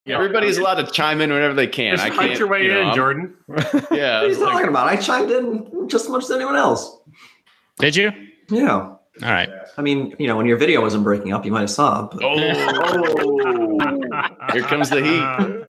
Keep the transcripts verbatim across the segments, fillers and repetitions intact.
Yeah, everybody's allowed to chime in whenever they can. Just I can't. your way you know, in, I'm, Jordan. Yeah. What are you like, talking about? I chimed in just as much as anyone else. Did you? Yeah. All right. I mean, you know, when your video wasn't breaking up, you might have saw. But... Oh, here comes the heat.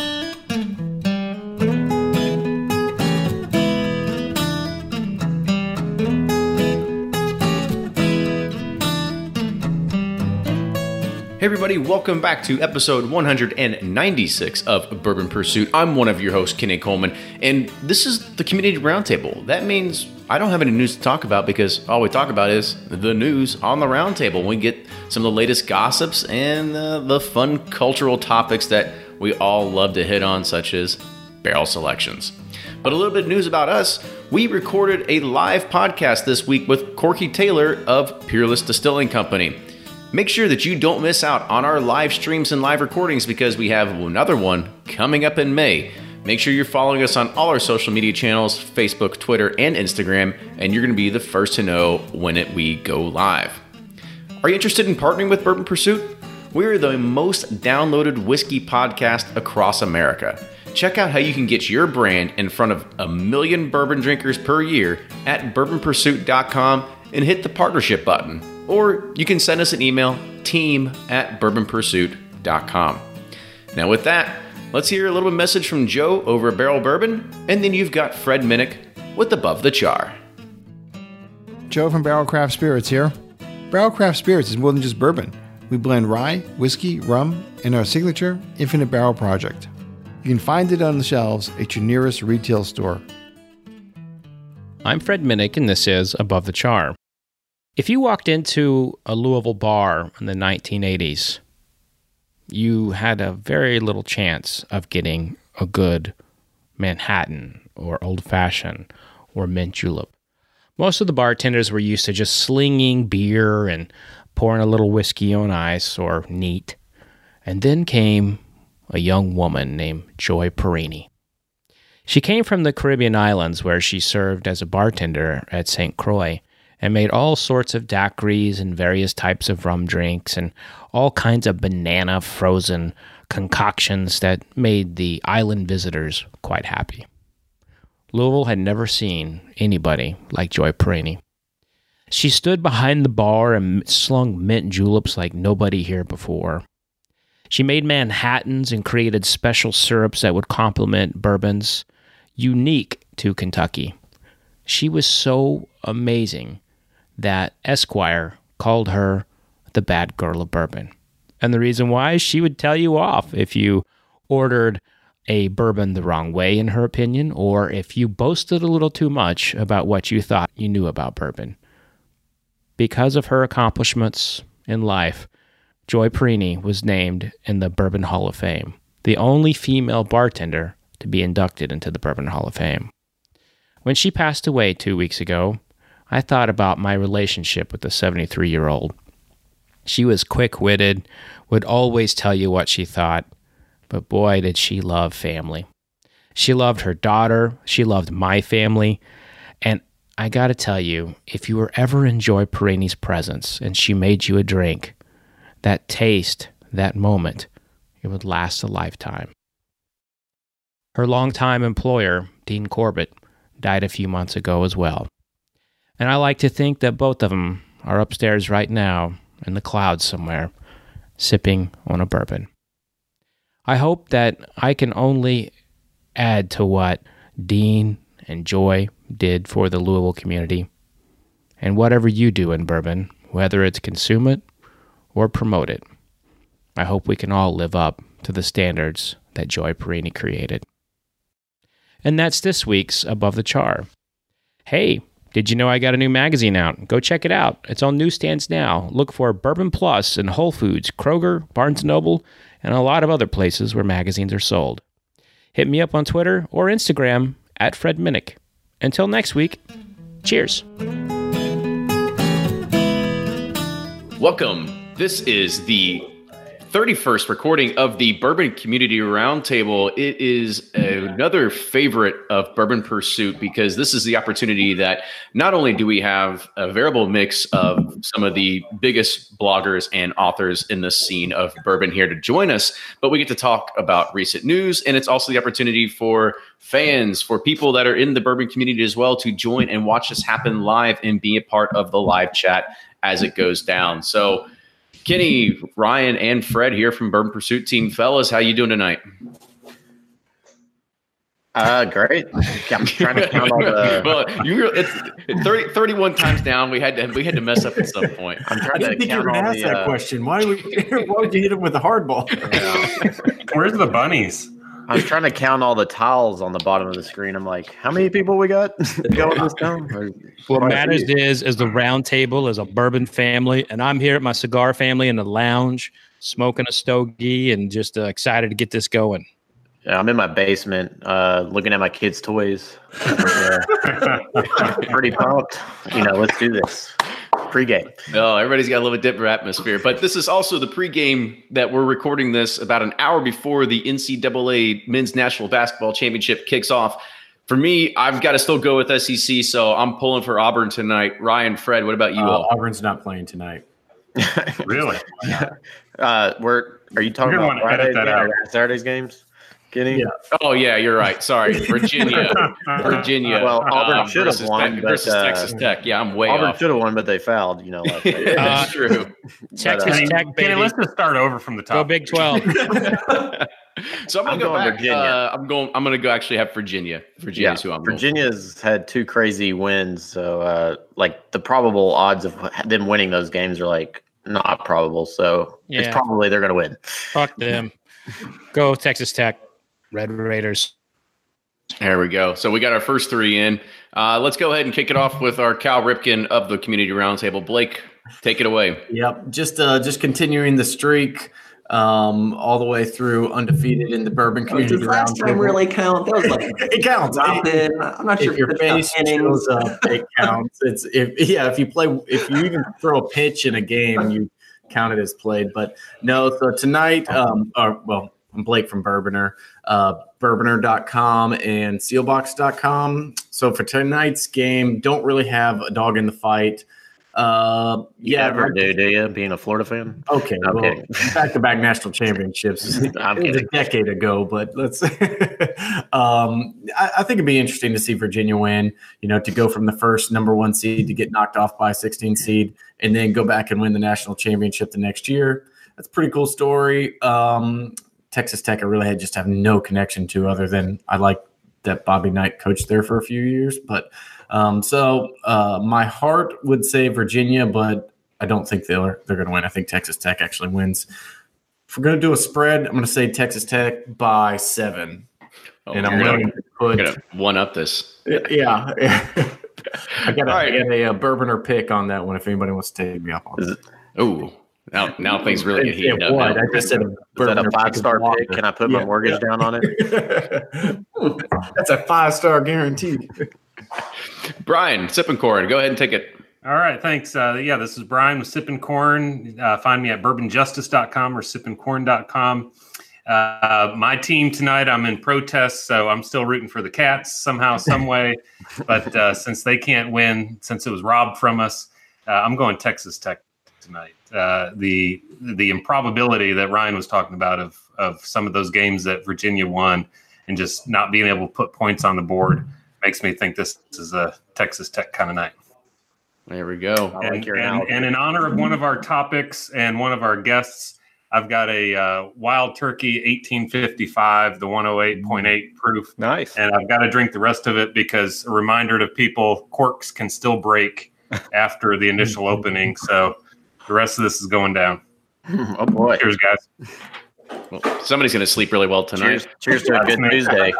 Hey everybody, welcome back to episode one hundred ninety-six of Bourbon Pursuit. I'm one of your hosts, Kenny Coleman, and this is the Community Roundtable. That means I don't have any news to talk about because all we talk about is the news on the roundtable. We get some of the latest gossips and uh, the fun cultural topics that we all love to hit on, such as barrel selections. But a little bit of news about us. We recorded a live podcast this week with Corky Taylor of Peerless Distilling Company. Make sure that you don't miss out on our live streams and live recordings because we have another one coming up in May. Make sure you're following us on all our social media channels, Facebook, Twitter, and Instagram, and you're going to be the first to know when it, we go live. Are you interested in partnering with Bourbon Pursuit? We're the most downloaded whiskey podcast across America. Check out how you can get your brand in front of a million bourbon drinkers per year at bourbon pursuit dot com and hit the partnership button. Or you can send us an email, team at bourbon pursuit dot com. Now with that, let's hear a little message from Joe over at Barrel Bourbon, and then you've got Fred Minnick with Above the Char. Joe from Barrel Craft Spirits here. Barrel Craft Spirits is more than just bourbon. We blend rye, whiskey, rum, and our signature Infinite Barrel project. You can find it on the shelves at your nearest retail store. I'm Fred Minnick, and this is Above the Char. If you walked into a Louisville bar in the nineteen eighties, you had a very little chance of getting a good Manhattan or Old Fashioned or Mint Julep. Most of the bartenders were used to just slinging beer and pouring a little whiskey on ice or neat. And then came a young woman named Joy Perini. She came from the Caribbean islands where she served as a bartender at Saint Croix and made all sorts of daiquiris and various types of rum drinks and all kinds of banana frozen concoctions that made the island visitors quite happy. Louisville had never seen anybody like Joy Perini. She stood behind the bar and slung mint juleps like nobody here before. She made Manhattans and created special syrups that would complement bourbons, unique to Kentucky. She was so amazing that Esquire called her the bad girl of bourbon. And the reason why, she would tell you off if you ordered a bourbon the wrong way, in her opinion, or if you boasted a little too much about what you thought you knew about bourbon. Because of her accomplishments in life, Joy Perini was named in the Bourbon Hall of Fame, the only female bartender to be inducted into the Bourbon Hall of Fame. When she passed away two weeks ago, I thought about my relationship with the seventy-three-year-old. She was quick-witted, would always tell you what she thought, but boy, did she love family. She loved her daughter, she loved my family, and I gotta tell you, if you were ever in Joy Perini's presence and she made you a drink, that taste, that moment, it would last a lifetime. Her longtime employer, Dean Corbett, died a few months ago as well. And I like to think that both of them are upstairs right now in the clouds somewhere, sipping on a bourbon. I hope that I can only add to what Dean and Joy did for the Louisville community. And whatever you do in bourbon, whether it's consume it or promote it, I hope we can all live up to the standards that Joy Perini created. And that's this week's Above the Char. Hey, did you know I got a new magazine out? Go check it out. It's on newsstands now. Look for Bourbon Plus in Whole Foods, Kroger, Barnes and Noble, and a lot of other places where magazines are sold. Hit me up on Twitter or Instagram at Fred Minnick. Until next week, cheers. Welcome. This is the thirty-first recording of the Bourbon Community Roundtable. It is another favorite of Bourbon Pursuit because this is the opportunity that not only do we have a variable mix of some of the biggest bloggers and authors in the scene of bourbon here to join us, but we get to talk about recent news, and it's also the opportunity for fans, for people that are in the bourbon community as well, to join and watch this happen live and be a part of the live chat as it goes down. So Kenny, Ryan, and Fred here from Bourbon Pursuit Team. Fellas, how you doing tonight? Uh, great. I'm trying to count all the. Well, you it's thirty, thirty-one times down. We had to we had to mess up at some point. I'm I trying didn't to think you were count going to all ask the. that Uh, question. Why, would, why would you hit him with a hard ball? Where's the bunnies? I was trying to count all the tiles on the bottom of the screen. I'm like, how many people we got going this time? Or- What quite a matters few. is, is the round table is a bourbon family, and I'm here at my cigar family in the lounge, smoking a stogie, and just uh, excited to get this going. Yeah, I'm in my basement, uh, looking at my kids' toys. Yeah. Pretty pumped. You know, let's do this. Pre-game. No, everybody's got a little bit different atmosphere. But this is also the pregame that we're recording this about an hour before the N C double A Men's National Basketball Championship kicks off. For me, I've got to still go with S E C, so I'm pulling for Auburn tonight. Ryan, Fred, what about you Uh, all? Auburn's not playing tonight. Really? Uh, we're are you talking You're gonna about wanna edit Fridays that games out. or Saturday's games? Kenny? Yeah. Oh, yeah, you're right. Sorry. Virginia. Virginia. Well, Auburn um, should have versus won, Tech- but, versus uh, Texas Tech. Yeah, I'm way Auburn off. should have won, but they fouled. You know, last night. Yeah, that's true. Texas uh, Tech, Kenny, baby. let's just start over from the top. Go Big twelve. So I'm gonna I'm go going back. Virginia. Uh, I'm going. I'm gonna go actually have Virginia. Virginia's who I'm going. Virginia's had two crazy wins, so uh, like the probable odds of them winning those games are like not probable. So Yeah. it's probably they're going to win. Fuck them. Go Texas Tech, Red Raiders. There we go. So we got our first three in. Uh, let's go ahead and kick it off with our Cal Ripken of the Community Roundtable. Blake, take it away. Yep, just uh, just continuing the streak um, all the way through undefeated in the Bourbon Oh, Community does last time Roundtable. really count? That was like It counts. dropped It- in. I'm not sure if your if it's face innings. shows up, it counts. It's if yeah, if you play, if you even throw a pitch in a game, you count it as played. But no, so tonight, um, or well, I'm Blake from Bourboner, uh, bourboner dot com and sealbox dot com. So for tonight's game, don't really have a dog in the fight. Uh, You yeah, ever like- do, do you? Being a Florida fan? Okay, I'm well, kidding. back-to-back national championships. It I'm was a kidding. decade ago, but let's. um, I, I think it'd be interesting to see Virginia win. You know, to go from the first number one seed to get knocked off by a sixteen seed, and then go back and win the national championship the next year. That's a pretty cool story. Um, Texas Tech, I really had just have no connection to, other than I like that Bobby Knight coached there for a few years, but. Um, so uh, my heart would say Virginia, but I don't think they're they're going to win. I think Texas Tech actually wins. If we're going to do a spread, I'm going to say Texas Tech by seven, Oh, and I'm you're willing gonna, to put you're gonna one up this. yeah. I got All right. I got a, a Bourboner pick on that one. If anybody wants to take me up on Is it, it, Ooh, now now things really get It- heated it up. would. now. I just said a is that a Bourboner five star is pick? water. Can I put my Yeah, mortgage yeah. down on it? That's a five star guarantee. Brian, Sipping Corn, go ahead and take it. All right, thanks. Uh, yeah, this is Brian with Sippin' Corn. Uh, find me at bourbon justice dot com or sippin corn dot com. Uh, my team tonight, I'm in protest, so I'm still rooting for the Cats somehow, some way. But uh, since they can't win, since it was robbed from us, uh, I'm going Texas Tech tonight. Uh, the the improbability that Ryan was talking about of of some of those games that Virginia won and just not being able to put points on the board makes me think this is a Texas Tech kind of night. There we go. I like And, your and, analogy. and in honor of one of our topics and one of our guests, I've got a uh, Wild Turkey eighteen fifty-five, the one oh eight point eight proof. Nice. And I've got to drink the rest of it because a reminder to people, corks can still break after the initial opening. So the rest of this is going down. Oh boy. Cheers, guys. Well, somebody's going to sleep really well tonight. Cheers, cheers to a good Tuesday.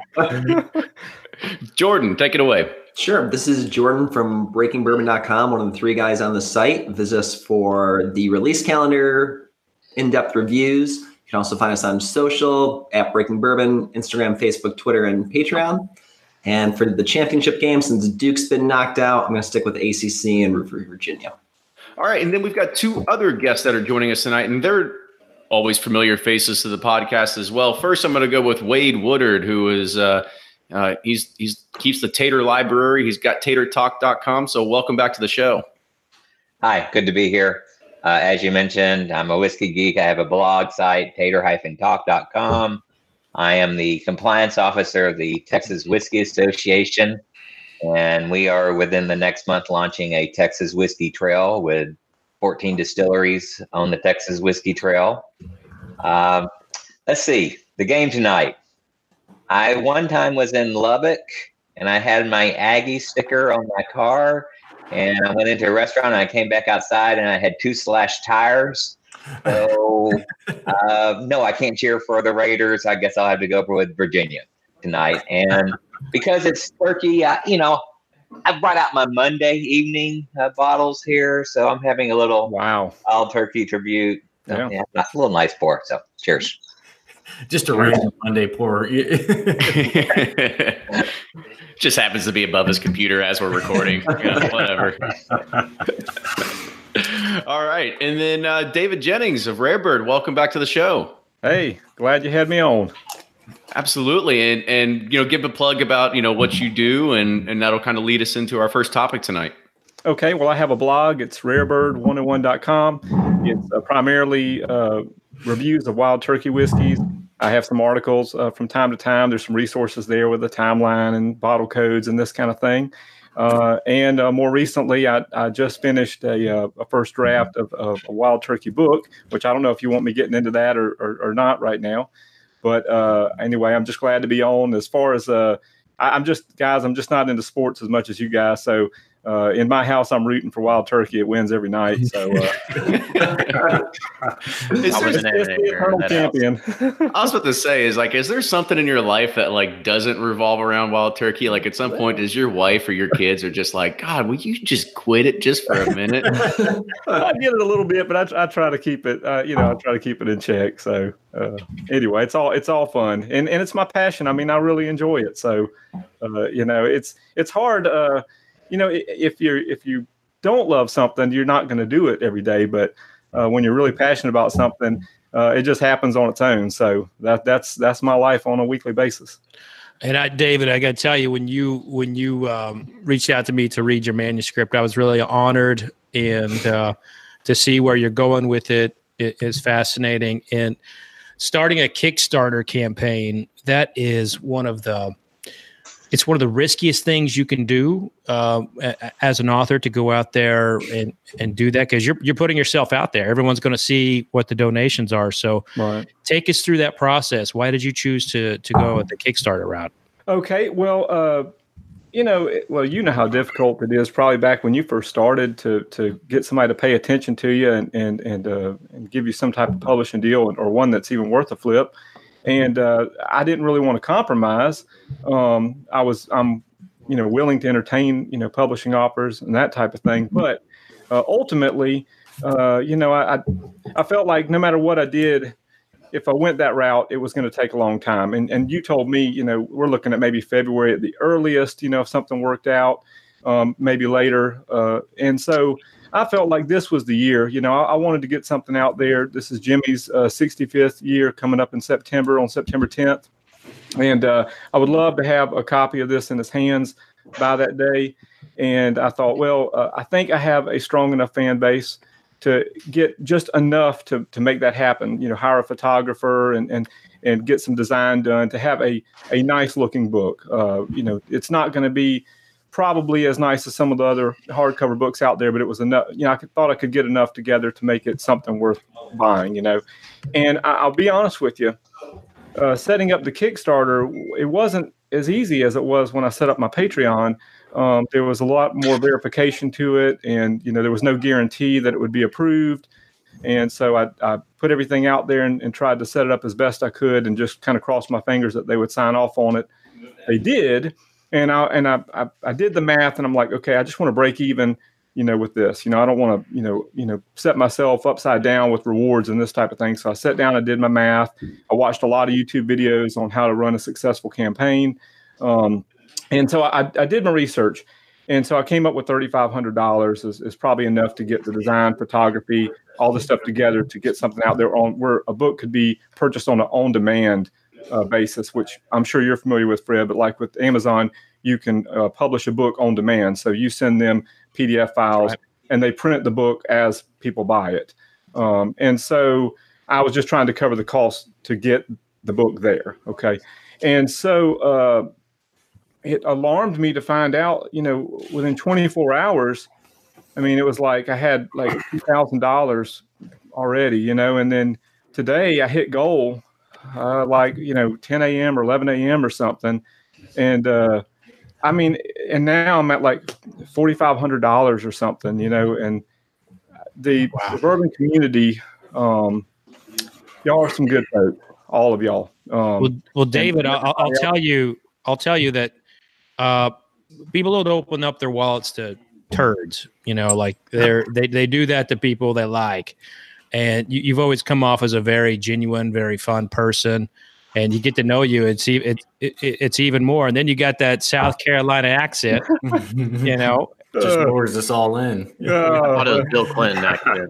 Jordan, take it away. Sure. This is Jordan from breaking bourbon dot com, one of the three guys on the site. Visit us for the release calendar, in-depth reviews. You can also find us on social, at Breaking Bourbon, Instagram, Facebook, Twitter, and Patreon. And for the championship game, since Duke's been knocked out, I'm going to stick with A C C and root for Virginia. All right, and then we've got two other guests that are joining us tonight, and they're always familiar faces to the podcast as well. First, I'm going to go with Wade Woodard, who is uh, uh, he's he's keeps the Tater Library. He's got tater talk dot com. So welcome back to the show. Hi, good to be here. Uh, as you mentioned, I'm a whiskey geek. I have a blog site, tater talk dot com. I am the compliance officer of the Texas Whiskey Association, and we are within the next month launching a Texas Whiskey Trail with fourteen distilleries on the Texas Whiskey Trail. Um, let's see, the game tonight. I one time was in Lubbock, and I had my Aggie sticker on my car, and I went into a restaurant, and I came back outside, and I had two slashed tires. So, uh, no, I can't cheer for the Raiders. I guess I'll have to go with Virginia tonight. And because it's turkey, I, you know, I brought out my Monday evening uh, bottles here. So I'm having a little Wow. wild turkey tribute. Yeah. Yeah, a little nice pour. So cheers. Just a random Monday pour. Just happens to be above his computer as we're recording. You know, whatever. All right. And then uh, David Jennings of Rarebird, welcome back to the show. Hey, glad you had me on. Absolutely. And, and you know, give a plug about, you know, what you do, and, and that'll kind of lead us into our first topic tonight. Okay, well, I have a blog. It's rarebird one oh one dot com. It's uh, primarily uh, reviews of wild turkey whiskeys. I have some articles uh, from time to time. There's some resources there with a timeline and bottle codes and this kind of thing. Uh, and uh, more recently, I, I just finished a, uh, a first draft of, of a wild turkey book, which I don't know if you want me getting into that or, or, or not right now. But uh, anyway, I'm just glad to be on. As far as uh, I, I'm just, guys, I'm just not into sports as much as you guys. So uh, in my house, I'm rooting for wild turkey. It wins every night. So uh, is there, was an it's the eternal champion. I was about to say, is like, is there something in your life that like doesn't revolve around wild turkey? Like at some point, is your wife or your kids are just like, God, will you just quit it just for a minute? I get it a little bit, but I, I try to keep it, uh, you know, I try to keep it in check. So uh, anyway, it's all, it's all fun, and, and it's my passion. I mean, I really enjoy it. So, uh, you know, it's, it's hard, uh, you know, if you're, if you don't love something, you're not going to do it every day. But uh, when you're really passionate about something, uh, it just happens on its own. So that, that's, that's my life on a weekly basis. And I, David, I got to tell you, when you when you um, reached out to me to read your manuscript, I was really honored, and uh, to see where you're going with it, it is fascinating. And starting a Kickstarter campaign, that is one of the it's one of the riskiest things you can do uh, as an author, to go out there and, and do that, because you're you're putting yourself out there. Everyone's going to see what the donations are. So Right. Take us through that process. Why did you choose to to go with the Kickstarter route? Okay. Well, uh, you know, it- well, you know how difficult it is probably back when you first started to to get somebody to pay attention to you and and and, uh, and give you some type of publishing deal, or one that's even worth a flip. And uh, I didn't really want to compromise. Um, I was, I'm, you know, willing to entertain, you know, publishing offers and that type of thing. But uh, ultimately, uh, you know, I, I I felt like no matter what I did, if I went that route, it was going to take a long time. And and you told me, you know, we're looking at maybe February at the earliest, you know, if something worked out, um, maybe later. Uh, and so I felt like this was the year. You know, I, I wanted to get something out there. This is Jimmy's uh, sixty-fifth year coming up in September, on September tenth. And uh, I would love to have a copy of this in his hands by that day. And I thought, well, uh, I think I have a strong enough fan base to get just enough to to make that happen. You know, hire a photographer and and and get some design done to have a a nice looking book. Uh, you know, it's not going to be probably as nice as some of the other hardcover books out there, but it was enough. You know, I could, thought I could get enough together to make it something worth buying. You know, and I, I'll be honest with you, uh, setting up the Kickstarter, it wasn't as easy as it was when I set up my Patreon. Um, there was a lot more verification to it, and you know, there was no guarantee that it would be approved. And so I, I put everything out there and, and tried to set it up as best I could, and just kind of crossed my fingers that they would sign off on it. They did. And I and I, I I did the math, and I'm like, okay, I just want to break even, you know, with this. You know, I don't want to, you know, you know, set myself upside down with rewards and this type of thing. So I sat down, I did my math. I watched a lot of YouTube videos on how to run a successful campaign, um, and so I, I did my research. And so I came up with thirty-five hundred dollars is, is probably enough to get the design, photography, all the stuff together to get something out there on where a book could be purchased on an on-demand uh, basis, which I'm sure you're familiar with, Fred. But like with Amazon, you can uh, publish a book on demand. So you send them P D F files, right, and they print the book as people buy it. Um, and so I was just trying to cover the cost to get the book there. Okay. And so uh, it alarmed me to find out, you know, within twenty-four hours, I mean, it was like I had like two thousand dollars already, you know, and then today I hit goal uh, like, you know, ten a.m. or eleven a.m. or something. And uh, I mean, and now I'm at like forty-five hundred dollars or something, you know, and the, wow. the bourbon community, um, y'all are some good folk, all of y'all. Um, well, well, David, I'll, I'll tell you, I'll tell you that uh, people don't open up their wallets to turds, you know, like they're, they, they do that to people they like. And you, you've always come off as a very genuine, very fun person. And you get to know you, it's it, it, it's even more. And then you got that South Carolina accent, you know. Just lowers us all in. Uh, what a Bill Clinton accent.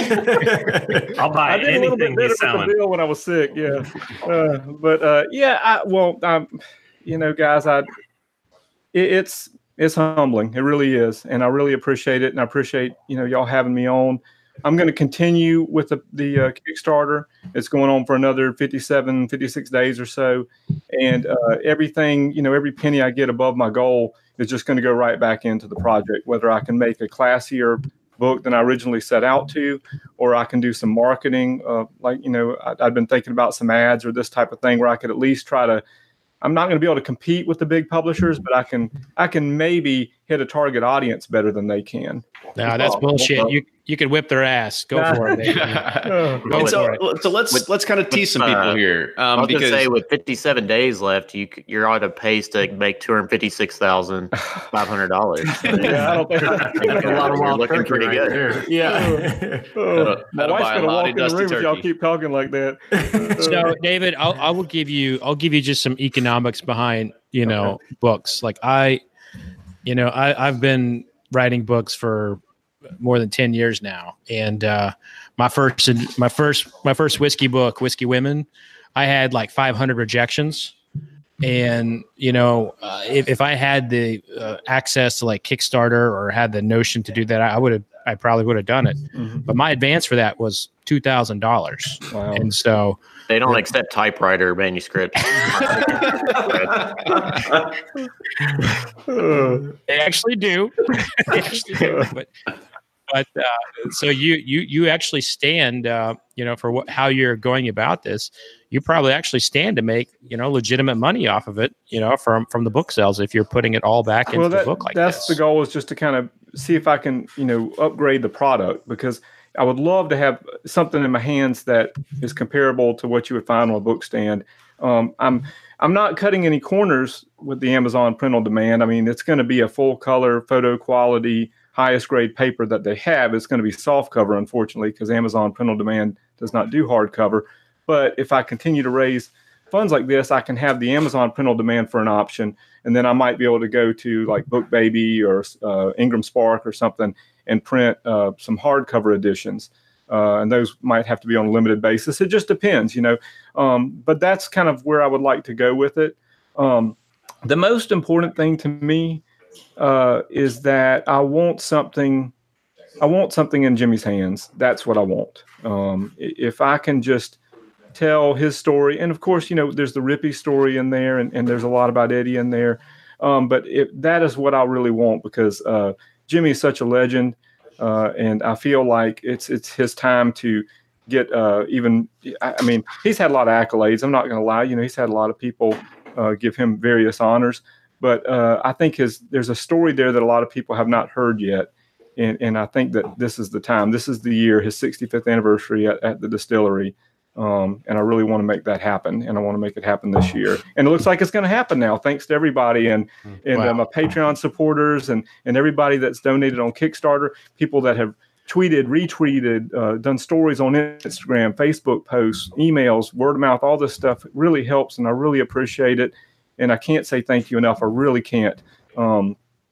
I'll buy I did anything a little bit better he's with selling. the bill when I was sick, yeah. Uh, but uh, yeah, I, well, um, you know, guys, I it, it's it's humbling. It really is, and I really appreciate it, and I appreciate you know y'all having me on. I'm going to continue with the, the uh, Kickstarter. It's going on for another fifty-seven, fifty-six days or so. And uh, everything, you know, every penny I get above my goal is just going to go right back into the project, whether I can make a classier book than I originally set out to, or I can do some marketing. Uh, like, you know, I, I've been thinking about some ads or this type of thing where I could at least try to, I'm not going to be able to compete with the big publishers, but I can, I can maybe hit a target audience better than they can. No, that's bullshit. You you could whip their ass. Go for it. Baby. Go And so, for it. so let's With- let's kind of tease some with, people uh, here, I um, was because gonna say with fifty-seven days left, you c- you're on a pace to make two hundred fifty-six thousand five hundred dollars. Yeah, I don't think That's a lot of You're wild looking turkey pretty right good. there. Yeah. Oh, That'll- my that'll wife's buy a gonna lot walk of in the dusty room if y'all turkey. keep talking like that. So, David, I'll, I will give you. I'll give you just some economics behind you know okay. books. Like I, you know, I I've been writing books for more than ten years now, and uh, my first my first my first whiskey book, Whiskey Women, I had like five hundred rejections. And you know, uh, if if I had the uh, access to like Kickstarter or had the notion to do that, I would have. I probably would have done it. Mm-hmm. But my advance for that was two thousand dollars, wow. And so they don't accept typewriter manuscripts. They actually do. They actually do. But but uh, so you you you actually stand, uh, you know, for what, how you're going about this. You probably actually stand to make, you know, legitimate money off of it, you know, from from the book sales if you're putting it all back into well, that, the book like that's this. The goal is just to kind of see if I can, you know, upgrade the product, because I would love to have something in my hands that is comparable to what you would find on a book stand. Um, I'm I'm not cutting any corners with the Amazon print on demand. I mean, it's going to be a full color, photo quality, highest grade paper that they have. It's going to be soft cover, unfortunately, because Amazon print on demand does not do hardcover. But if I continue to raise funds like this, I can have the Amazon print on demand for an option. And then I might be able to go to like BookBaby or uh, Ingram Spark or something and print uh, some hardcover editions. Uh, and those might have to be on a limited basis. It just depends, you know. Um, but that's kind of where I would like to go with it. Um, the most important thing to me uh, is that I want something. I want something in Jimmy's hands. That's what I want. Um, if I can just tell his story, and of course, you know, there's the Rippy story in there, and, and there's a lot about Eddie in there. Um, but if, that is what I really want, because uh, Jimmy is such a legend, uh, and I feel like it's it's his time to get uh, even. I, I mean, he's had a lot of accolades. I'm not going to lie. You know, he's had a lot of people uh, give him various honors, but uh, I think his there's a story there that a lot of people have not heard yet. And, and I think that this is the time. This is the year, his sixty-fifth anniversary at, at the distillery. Um, and I really want to make that happen, and I want to make it happen this year. And it looks like it's going to happen now, thanks to everybody, and and wow. uh, my Patreon supporters, and and everybody that's donated on Kickstarter, people that have tweeted, retweeted, uh, done stories on Instagram, Facebook posts, emails, word of mouth, all this stuff. It really helps, and I really appreciate it. And I can't say thank you enough. I really can't. Um,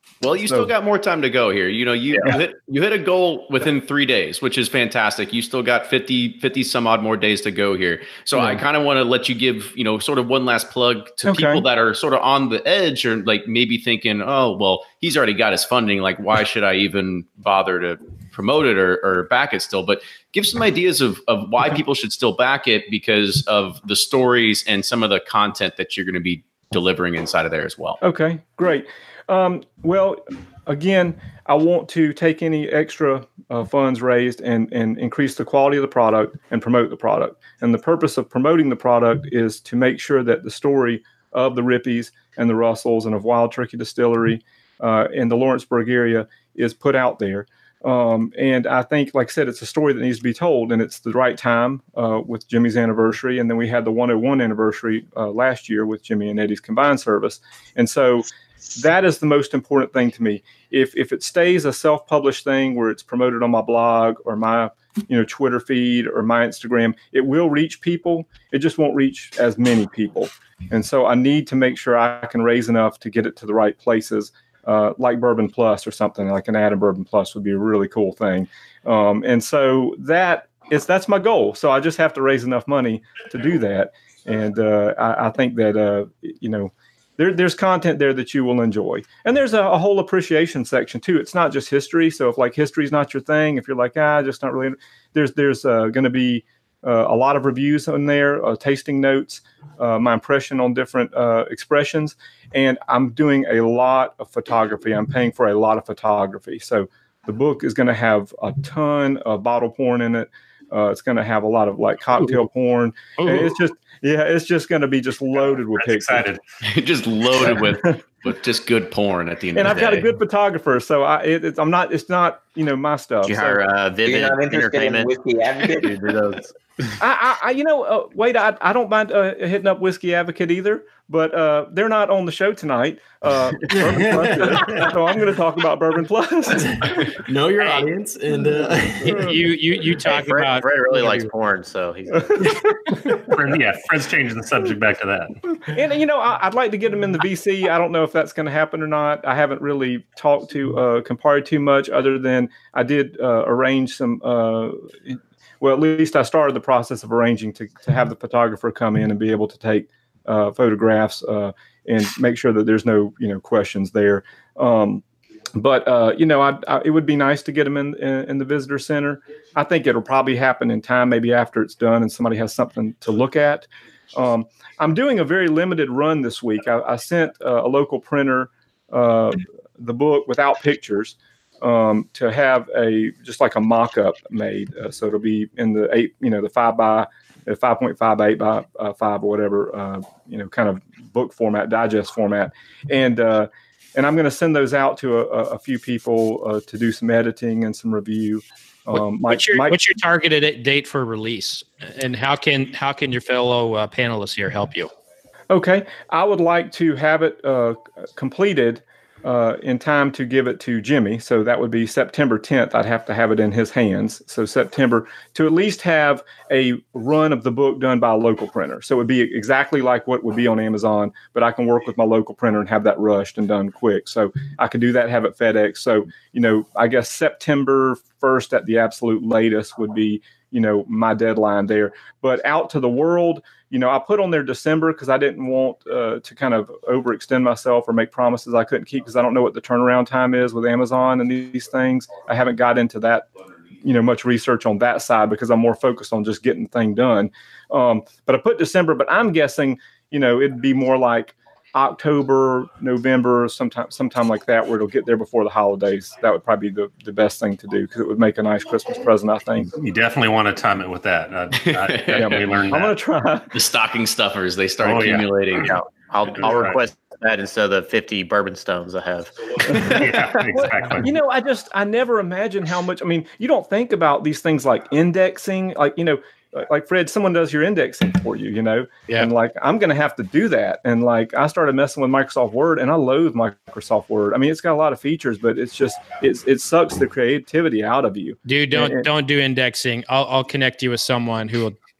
Well, you So- still got more time to go here. You know, you, Yeah. you hit you hit a goal within three days, which is fantastic. You still got fifty, fifty some odd more days to go here. So Yeah. I kind of want to let you give, you know, sort of one last plug to Okay. people that are sort of on the edge or like maybe thinking, oh, well, he's already got his funding. Like, why should I even bother to promote it or, or back it still? But give some ideas of, of why people should still back it because of the stories and some of the content that you're going to be delivering inside of there as well. Okay, great. Um, well, again, I want to take any extra uh, funds raised and, and increase the quality of the product and promote the product. And the purpose of promoting the product is to make sure that the story of the Rippies and the Russells and of Wild Turkey Distillery uh, in the Lawrenceburg area is put out there. Um, and I think, like I said, it's a story that needs to be told, and it's the right time uh, with Jimmy's anniversary. And then we had the one oh one anniversary uh, last year with Jimmy and Eddie's combined service. And so that is the most important thing to me. If if it stays a self-published thing where it's promoted on my blog or my you know Twitter feed or my Instagram, it will reach people. It just won't reach as many people. And so I need to make sure I can raise enough to get it to the right places. Uh, like Bourbon Plus or something, like an ad in Bourbon Plus would be a really cool thing. Um, and so that is, that's my goal. So I just have to raise enough money to do that. And uh, I, I think that, uh, you know, there, there's content there that you will enjoy. And there's a, a whole appreciation section too. It's not just history. So if like history is not your thing, if you're like, ah, just not really, there's, there's uh, going to be Uh, a lot of reviews on there, uh, tasting notes, uh, my impression on different uh, expressions, and I'm doing a lot of photography. I'm paying for a lot of photography. So the book is going to have a ton of bottle porn in it. Uh, it's going to have a lot of like cocktail porn. And it's just, yeah, it's just going to be just loaded with That's pictures. excited. Just loaded with, with just good porn at the end And of I've the got day. a good photographer, so I, it, it's, I'm not, it's not, you know, my stuff. Did you So- hire uh, You're Vivid not interested in Entertainment? Whiskey Advocate? to do those? I, I, I, you know, uh, wait, I, I don't mind uh, hitting up Whiskey Advocate either, but uh, they're not on the show tonight. Uh, Bourbon Plus is, so I'm going to talk about Bourbon Plus. Know your audience, and uh, you you you talk Hey, Fred, about Fred really likes porn, so he's Fred, yeah, Fred's changing the subject back to that. And you know, I, I'd like to get them in the V C. I don't know if that's going to happen or not. I haven't really talked to uh, Campari too much, other than I did uh, arrange some. Uh, well, at least I started the process of arranging to to have the photographer come in and be able to take uh, photographs uh, and make sure that there's no you know questions there. Um, But uh, you know, I, I, it would be nice to get them in, in in the visitor center. I think it'll probably happen in time, maybe after it's done and somebody has something to look at. Um, I'm doing a very limited run this week. I, I sent uh, a local printer uh, the book without pictures um, to have a just like a mock-up made. Uh, so it'll be in the eight, you know, the five by uh, five point five by eight by uh, five or whatever, uh, you know, kind of book format, digest format, and. Uh, And I'm going to send those out to a, a few people uh, to do some editing and some review. Um, Mike, what's your Mike, what's your targeted date for release, and how can how can your fellow uh, panelists here help you? okay, I would like to have it uh, completed uh, in time to give it to Jimmy. So that would be September tenth. I'd have to have it in his hands. So September to at least have a run of the book done by a local printer. So it would be exactly like what would be on Amazon, but I can work with my local printer and have that rushed and done quick. So I could do that, have it FedEx. So, you know, I guess September first at the absolute latest would be, you know, my deadline there. But out to the world, you know, I put on there December because I didn't want uh, to kind of overextend myself or make promises I couldn't keep because I don't know what the turnaround time is with Amazon and these things. I haven't got into that, you know, much research on that side because I'm more focused on just getting the thing done. Um, but I put December, but I'm guessing, you know, it'd be more like October, November, sometime, sometime like that, where it'll get there before the holidays. That would probably be the, the best thing to do because it would make a nice Christmas present, I think. You definitely want to time it with that. I, I definitely learned I'm that. going to try. The stocking stuffers, they start Oh, yeah. accumulating. Yeah, I'll That's I'll right. request that instead of the fifty bourbon stones I have. Yeah, exactly. You know, I just, I never imagine how much, I mean, you don't think about these things like indexing, like, you know, like, like Fred, someone does your indexing for you, you know, Yeah. and like, I'm going to have to do that. And like, I started messing with Microsoft Word and I loathe Microsoft Word. I mean, it's got a lot of features, but it's just, it's, it sucks the creativity out of you. Dude, don't And- don't do indexing. I'll I'll connect you with someone who will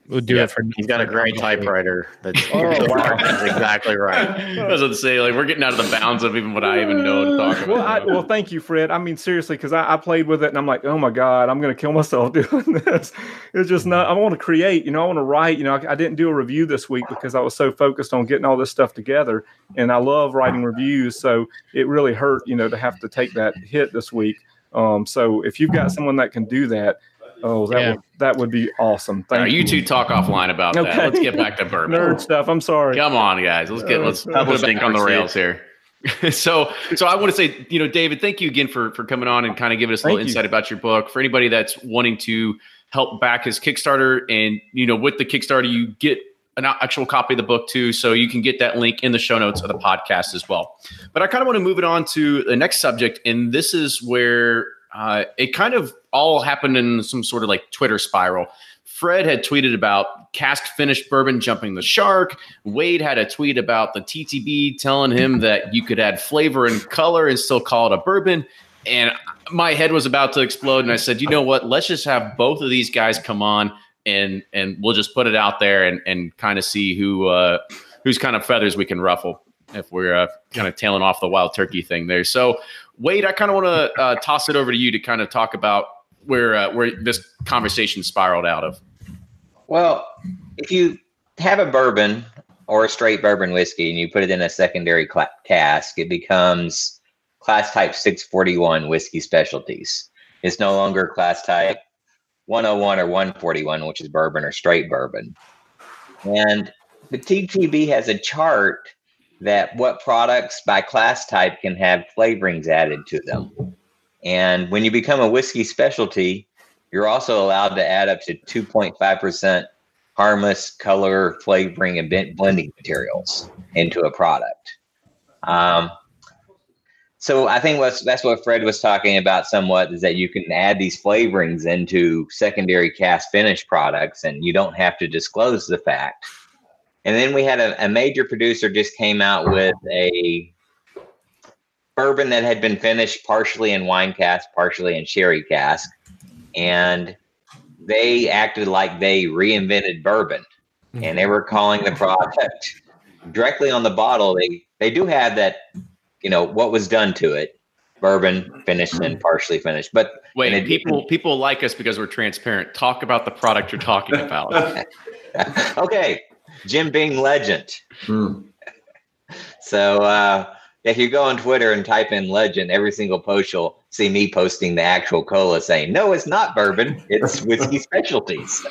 we'll do Yeah, it for. He's got a great typewriter. That's, Oh, wow. that's exactly right. I was going to say, like, we're getting out of the bounds of even what I even know to talk about. Well, I, well, thank you, Fred. I mean, seriously, because I, I played with it and I'm like, oh my God, I'm going to kill myself doing this. It's just not, I want to create, you know, I want to write. You know, I, I didn't do a review this week because I was so focused on getting all this stuff together. And I love writing reviews. So it really hurt, you know, to have to take that hit this week. Um, so if you've got someone that can do that, oh, that Yeah. would that would be awesome. Thank All right, you. you two talk offline about Okay. that. Let's get back to bourbon. Nerd stuff. I'm sorry. Come on, guys. Let's get let's put it back on the rails here. so, so I want to say, you know, David, thank you again for for coming on and kind of giving us a little Thank you. insight about your book. For anybody that's wanting to help back his Kickstarter, and you know, with the Kickstarter, you get an actual copy of the book too, so you can get that link in the show notes of the podcast as well. But I kind of want to move it on to the next subject, and this is where uh, it kind of all happened in some sort of like Twitter spiral. Fred had tweeted about cask finished bourbon jumping the shark. Wade had a tweet about the T T B telling him that you could add flavor and color and still call it a bourbon. And my head was about to explode. And I said, you know what? Let's just have both of these guys come on and and we'll just put it out there and, and kind of see who uh, whose kind of feathers we can ruffle if we're uh, kind of tailing off the wild turkey thing there. So, Wade, I kind of want to uh, toss it over to you to kind of talk about where uh, where this conversation spiraled out of. Well, if you have a bourbon or a straight bourbon whiskey and you put it in a secondary cla- cask, it becomes class type six forty-one whiskey specialties. It's no longer class type one oh one or one forty-one, which is bourbon or straight bourbon. And the T T B has a chart that what products by class type can have flavorings added to them. And when you become a whiskey specialty, you're also allowed to add up to two point five percent harmless color, flavoring, and blending materials into a product. Um, so I think what's, that's what Fred was talking about somewhat, is that you can add these flavorings into secondary cask finish products and you don't have to disclose the fact. And then we had a, a major producer just came out with a bourbon that had been finished partially in wine cask, partially in sherry cask. And they acted like they reinvented bourbon, and they were calling the product directly on the bottle. They they do have that, you know, what was done to it, bourbon finished and partially finished. But Wait, it, people people like us because we're transparent. Talk about the product you're talking about. Okay, Jim Beam Legend. Hmm. So uh, if you go on Twitter and type in Legend, every single post you'll see me posting the actual cola saying, no, it's not bourbon, it's whiskey specialties.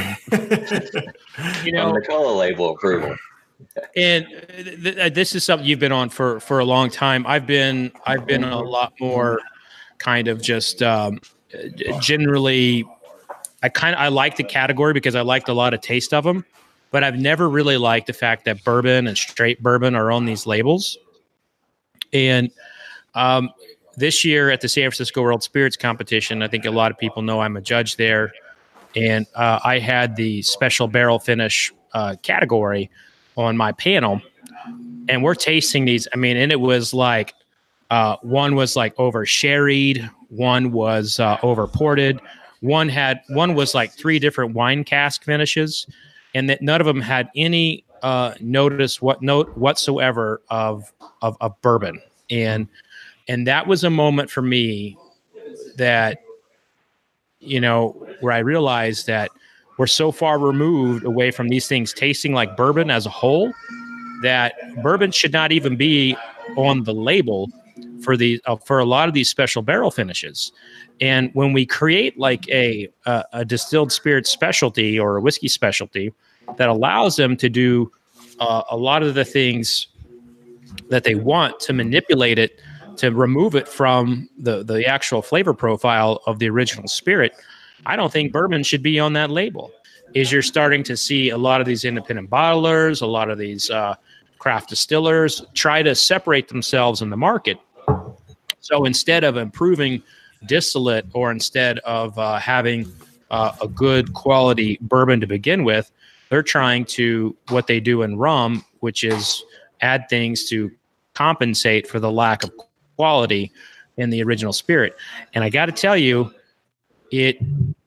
You know, On the cola label approval. And th- th- this is something you've been on for, for a long time. I've been I've been a lot more kind of just um, generally. I kind of I like the category because I liked a lot of taste of them, but I've never really liked the fact that bourbon and straight bourbon are on these labels. And um, this year at the San Francisco World Spirits Competition, I think a lot of people know I'm a judge there, and uh, I had the special barrel finish uh, category on my panel, and we're tasting these. I mean, and it was like uh, one was like over sherried, one was uh, over ported, one had one was like three different wine cask finishes, and that none of them had any uh, notice what note whatsoever of, of of bourbon, and and that was a moment for me that, you know, where I realized that we're so far removed away from these things tasting like bourbon as a whole that bourbon should not even be on the label for the uh, for a lot of these special barrel finishes. And when we create like a a, a distilled spirit specialty or a whiskey specialty that allows them to do uh, a lot of the things that they want to manipulate it, to remove it from the the actual flavor profile of the original spirit, I don't think bourbon should be on that label. Is you're starting to see a lot of these independent bottlers, a lot of these uh, craft distillers try to separate themselves in the market. So instead of improving distillate, or instead of uh, having uh, a good quality bourbon to begin with, they're trying to what they do in rum, which is add things to compensate for the lack of quality in the original spirit. And I got to tell you, it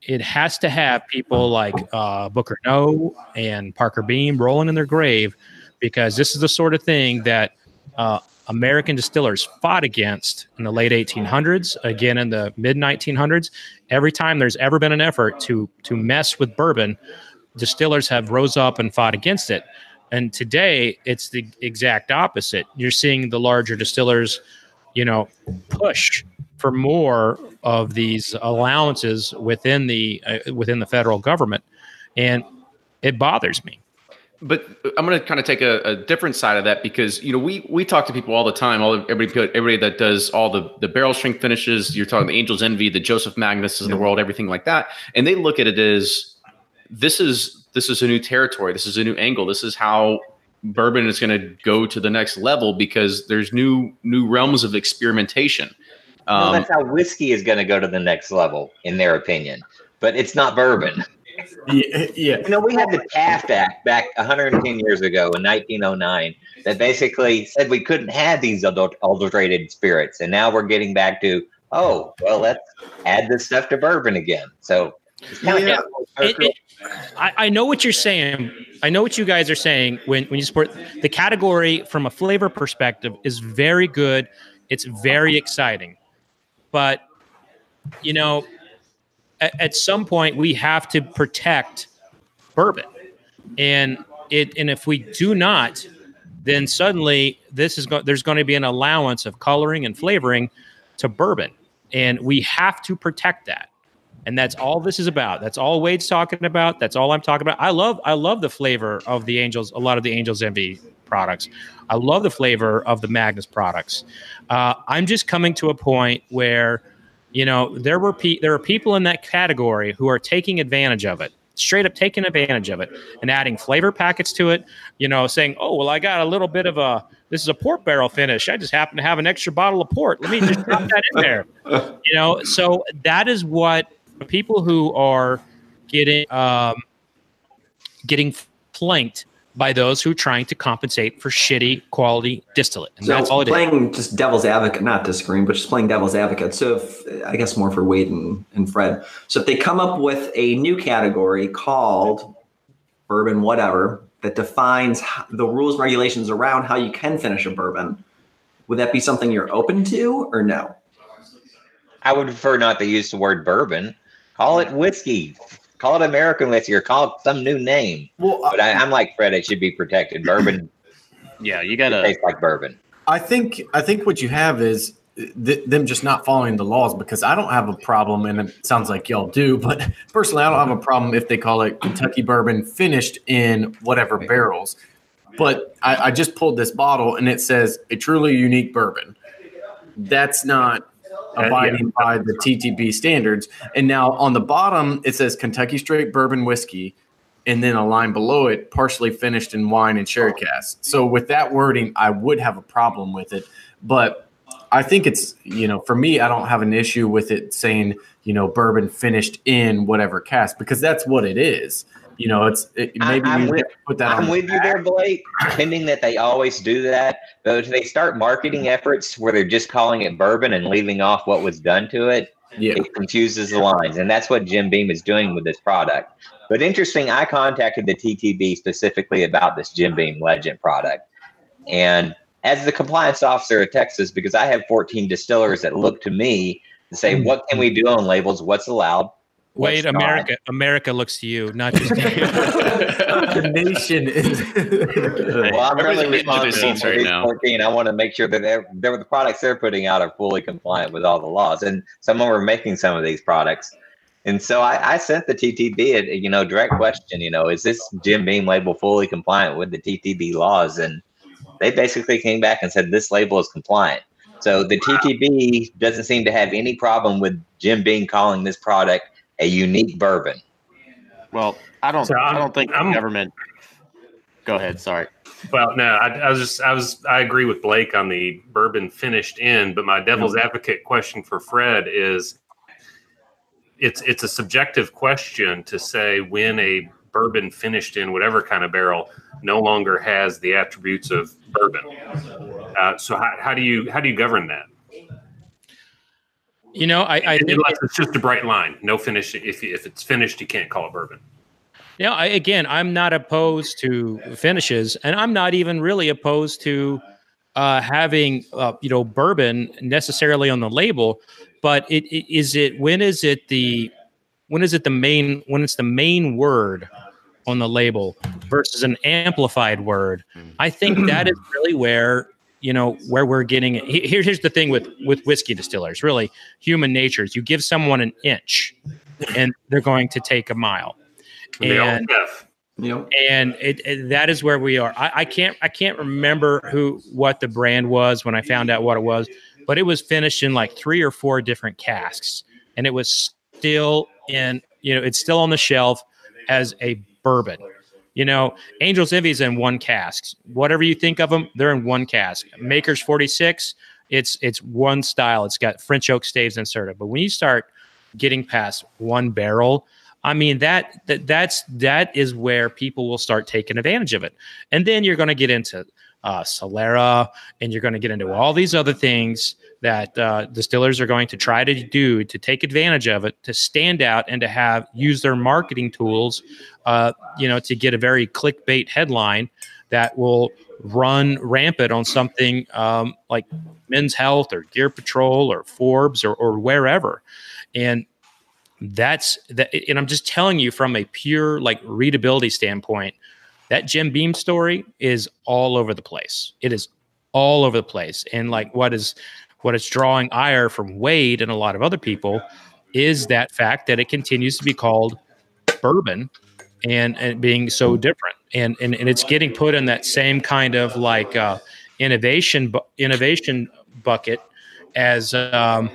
it has to have people like uh, Booker Noe and Parker Beam rolling in their grave, because this is the sort of thing that uh, American distillers fought against in the late eighteen hundreds, again in the mid nineteen hundreds. Every time there's ever been an effort to to mess with bourbon, distillers have rose up and fought against it. And today, it's the exact opposite. You're seeing the larger distillers, you know, push for more of these allowances within the uh, within the federal government, and it bothers me. But I'm going to kind of take a, a different side of that, because, you know, we we talk to people all the time, all everybody everybody that does all the, the barrel strength finishes. You're talking the Angel's Envy, the Joseph Magnuses of the world, everything like that, and they look at it as this is this is a new territory, this is a new angle, this is how bourbon is going to go to the next level, because there's new new realms of experimentation. Um, well, that's how whiskey is going to go to the next level, in their opinion, but it's not bourbon. Yeah, yeah. You know, we had the Taft Act back one hundred ten years ago in nineteen oh nine that basically said we couldn't have these adul- adulterated spirits. And now we're getting back to, oh, well, let's add this stuff to bourbon again. So it's kind Yeah. of It- it- I, I know what you're saying. I know what you guys are saying when, when you support the category from a flavor perspective is very good. It's very exciting. But, you know, at, at some point we have to protect bourbon. And it and if we do not, then suddenly this is go- there's going to be an allowance of coloring and flavoring to bourbon. And we have to protect that. And that's all this is about. That's all Wade's talking about. That's all I'm talking about. I love I love the flavor of the Angels, a lot of the Angel's Envy products. I love the flavor of the Magnus products. Uh, I'm just coming to a point where, you know, there were pe- there are people in that category who are taking advantage of it, straight up taking advantage of it and adding flavor packets to it, you know, saying, oh, well, I got a little bit of a, this is a port barrel finish. I just happen to have an extra bottle of port. Let me just drop that in there. You know, so that is what people who are getting um, getting flanked by those who are trying to compensate for shitty quality distillate. And so that's all it playing is. just devil's advocate, not disagreeing, but just playing devil's advocate. So if, I guess more for Wade and, and Fred. So if they come up with a new category called bourbon whatever that defines the rules and regulations around how you can finish a bourbon, would that be something you're open to or no? I would prefer not to use the word bourbon. Call it whiskey. Call it American whiskey, or call it some new name. Well, but I, I'm like Fred; it should be protected. Bourbon, Yeah, you gotta. tastes like bourbon. I think I think what you have is th- them just not following the laws, because I don't have a problem, and it sounds like y'all do, but personally, I don't have a problem if they call it Kentucky bourbon finished in whatever barrels. But I, I just pulled this bottle, and it says a truly unique bourbon. That's not abiding uh, yeah. by the T T B standards. And now on the bottom, it says Kentucky straight bourbon whiskey, and then a line below it, partially finished in wine and sherry cask. So with that wording, I would have a problem with it. But I think it's, you know, for me, I don't have an issue with it saying, you know, bourbon finished in whatever cask, because that's what it is. You know, it's it, maybe I'm we with, put that I'm on with you there, Blake, pending that they always do that. But if they start marketing efforts where they're just calling it bourbon and leaving off what was done to it, yeah. it confuses the lines. And that's what Jim Beam is doing with this product. But interesting, I contacted the T T B specifically about this Jim Beam Legend product. And as the compliance officer of Texas, because I have fourteen distillers that look to me to say, what can we do on labels? What's allowed? Wait, America, not. America looks to you, not just the nation is. Well, I'm really responsible for right these now. fourteen. I want to make sure that they're, they're, the products they're putting out are fully compliant with all the laws. And some of them are making some of these products. And so I, I sent the T T B a, you know, direct question, you know, is this Jim Beam label fully compliant with the T T B laws? And they basically came back and said this label is compliant. So the T T B doesn't seem to have any problem with Jim Beam calling this product a unique bourbon. Well, I don't. So I I'm- don't think the I'm- government. Go ahead. Sorry. Well, no, I, I was just, I was, I agree with Blake on the bourbon finished in, but my devil's advocate question for Fred is, it's, it's a subjective question to say when a bourbon finished in whatever kind of barrel no longer has the attributes of bourbon. Uh, so how, how do you, how do you govern that? You know, I, I think unless it's just a bright line, no finish. If if it's finished, you can't call it bourbon. Yeah, I, again, I'm not opposed to finishes, and I'm not even really opposed to uh, having uh, you know bourbon necessarily on the label. But it, it is it when is it the when is it the main when it's the main word on the label versus an amplified word? I think that is really where you know where we're getting. Here, here's the thing with with whiskey distillers, really human nature is you give someone an inch, and they're going to take a mile. And Yep. and it, it, that is where we are. I, I can't I can't remember who what the brand was when I found out what it was, but it was finished in like three or four different casks, and it was still in you know it's still on the shelf as a bourbon. You know, Angel's Envy's in one cask. Whatever you think of them, they're in one cask. Maker's forty-six, it's it's one style. It's got French oak staves inserted. But when you start getting past one barrel, I mean, that, that that's that is where people will start taking advantage of it. And then you're going to get into uh, Solera, and you're going to get into all these other things that uh, distillers are going to try to do to take advantage of it, to stand out and to have use their marketing tools, uh, you know, to get a very clickbait headline that will run rampant on something um, like Men's Health or Gear Patrol or Forbes or, or wherever. And That's that, and I'm just telling you from a pure like readability standpoint, that Jim Beam story is all over the place. It is all over the place, and like what is what is drawing ire from Wade and a lot of other people is that fact that it continues to be called bourbon, and and being so different, and and and it's getting put in that same kind of like uh, innovation bu- innovation bucket as. Um,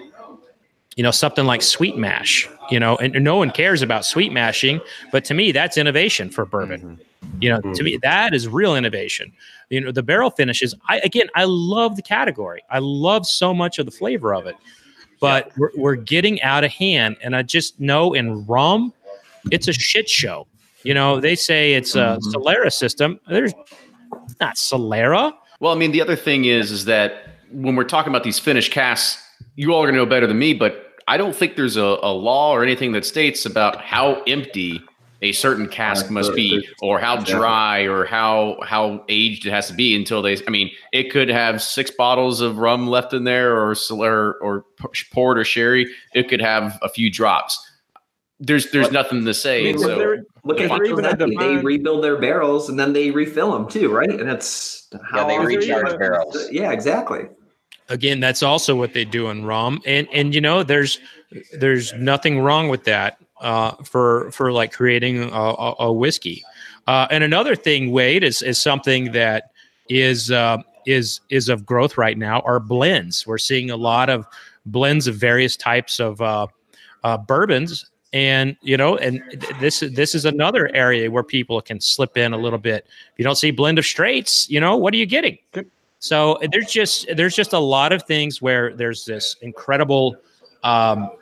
You know, something like sweet mash, you know, and no one cares about sweet mashing. But to me, that's innovation for bourbon. Mm-hmm. You know, mm-hmm. to me, that is real innovation. You know, the barrel finishes, I again, I love the category. I love so much of the flavor of it. But yeah. we're, we're getting out of hand. And I just know in rum, it's a shit show. You know, they say it's a mm-hmm. Solera system. There's not Solera. Well, I mean, the other thing is, is that when we're talking about these finished casks, you all are going to know better than me, but I don't think there's a, a law or anything that states about how empty a certain cask must be, or how dry, or how how aged it has to be until they. I mean, it could have six bottles of rum left in there, or or, or port or sherry. It could have a few drops. There's there's nothing to say. I mean, so look at even at the they rebuild their barrels and then they refill them too, right? And it's yeah, how they recharge barrels. Yeah, exactly. Again, that's also what they do in rum, and and you know, there's there's nothing wrong with that uh, for for like creating a, a, a whiskey. Uh, and another thing, Wade, is is something that is uh, is is of growth right now. Are blends. We're seeing a lot of blends of various types of uh, uh, bourbons, and you know, and this this is another area where people can slip in a little bit. If you don't see blend of straights, you know, what are you getting? So there's just there's just a lot of things where there's this incredible. Um,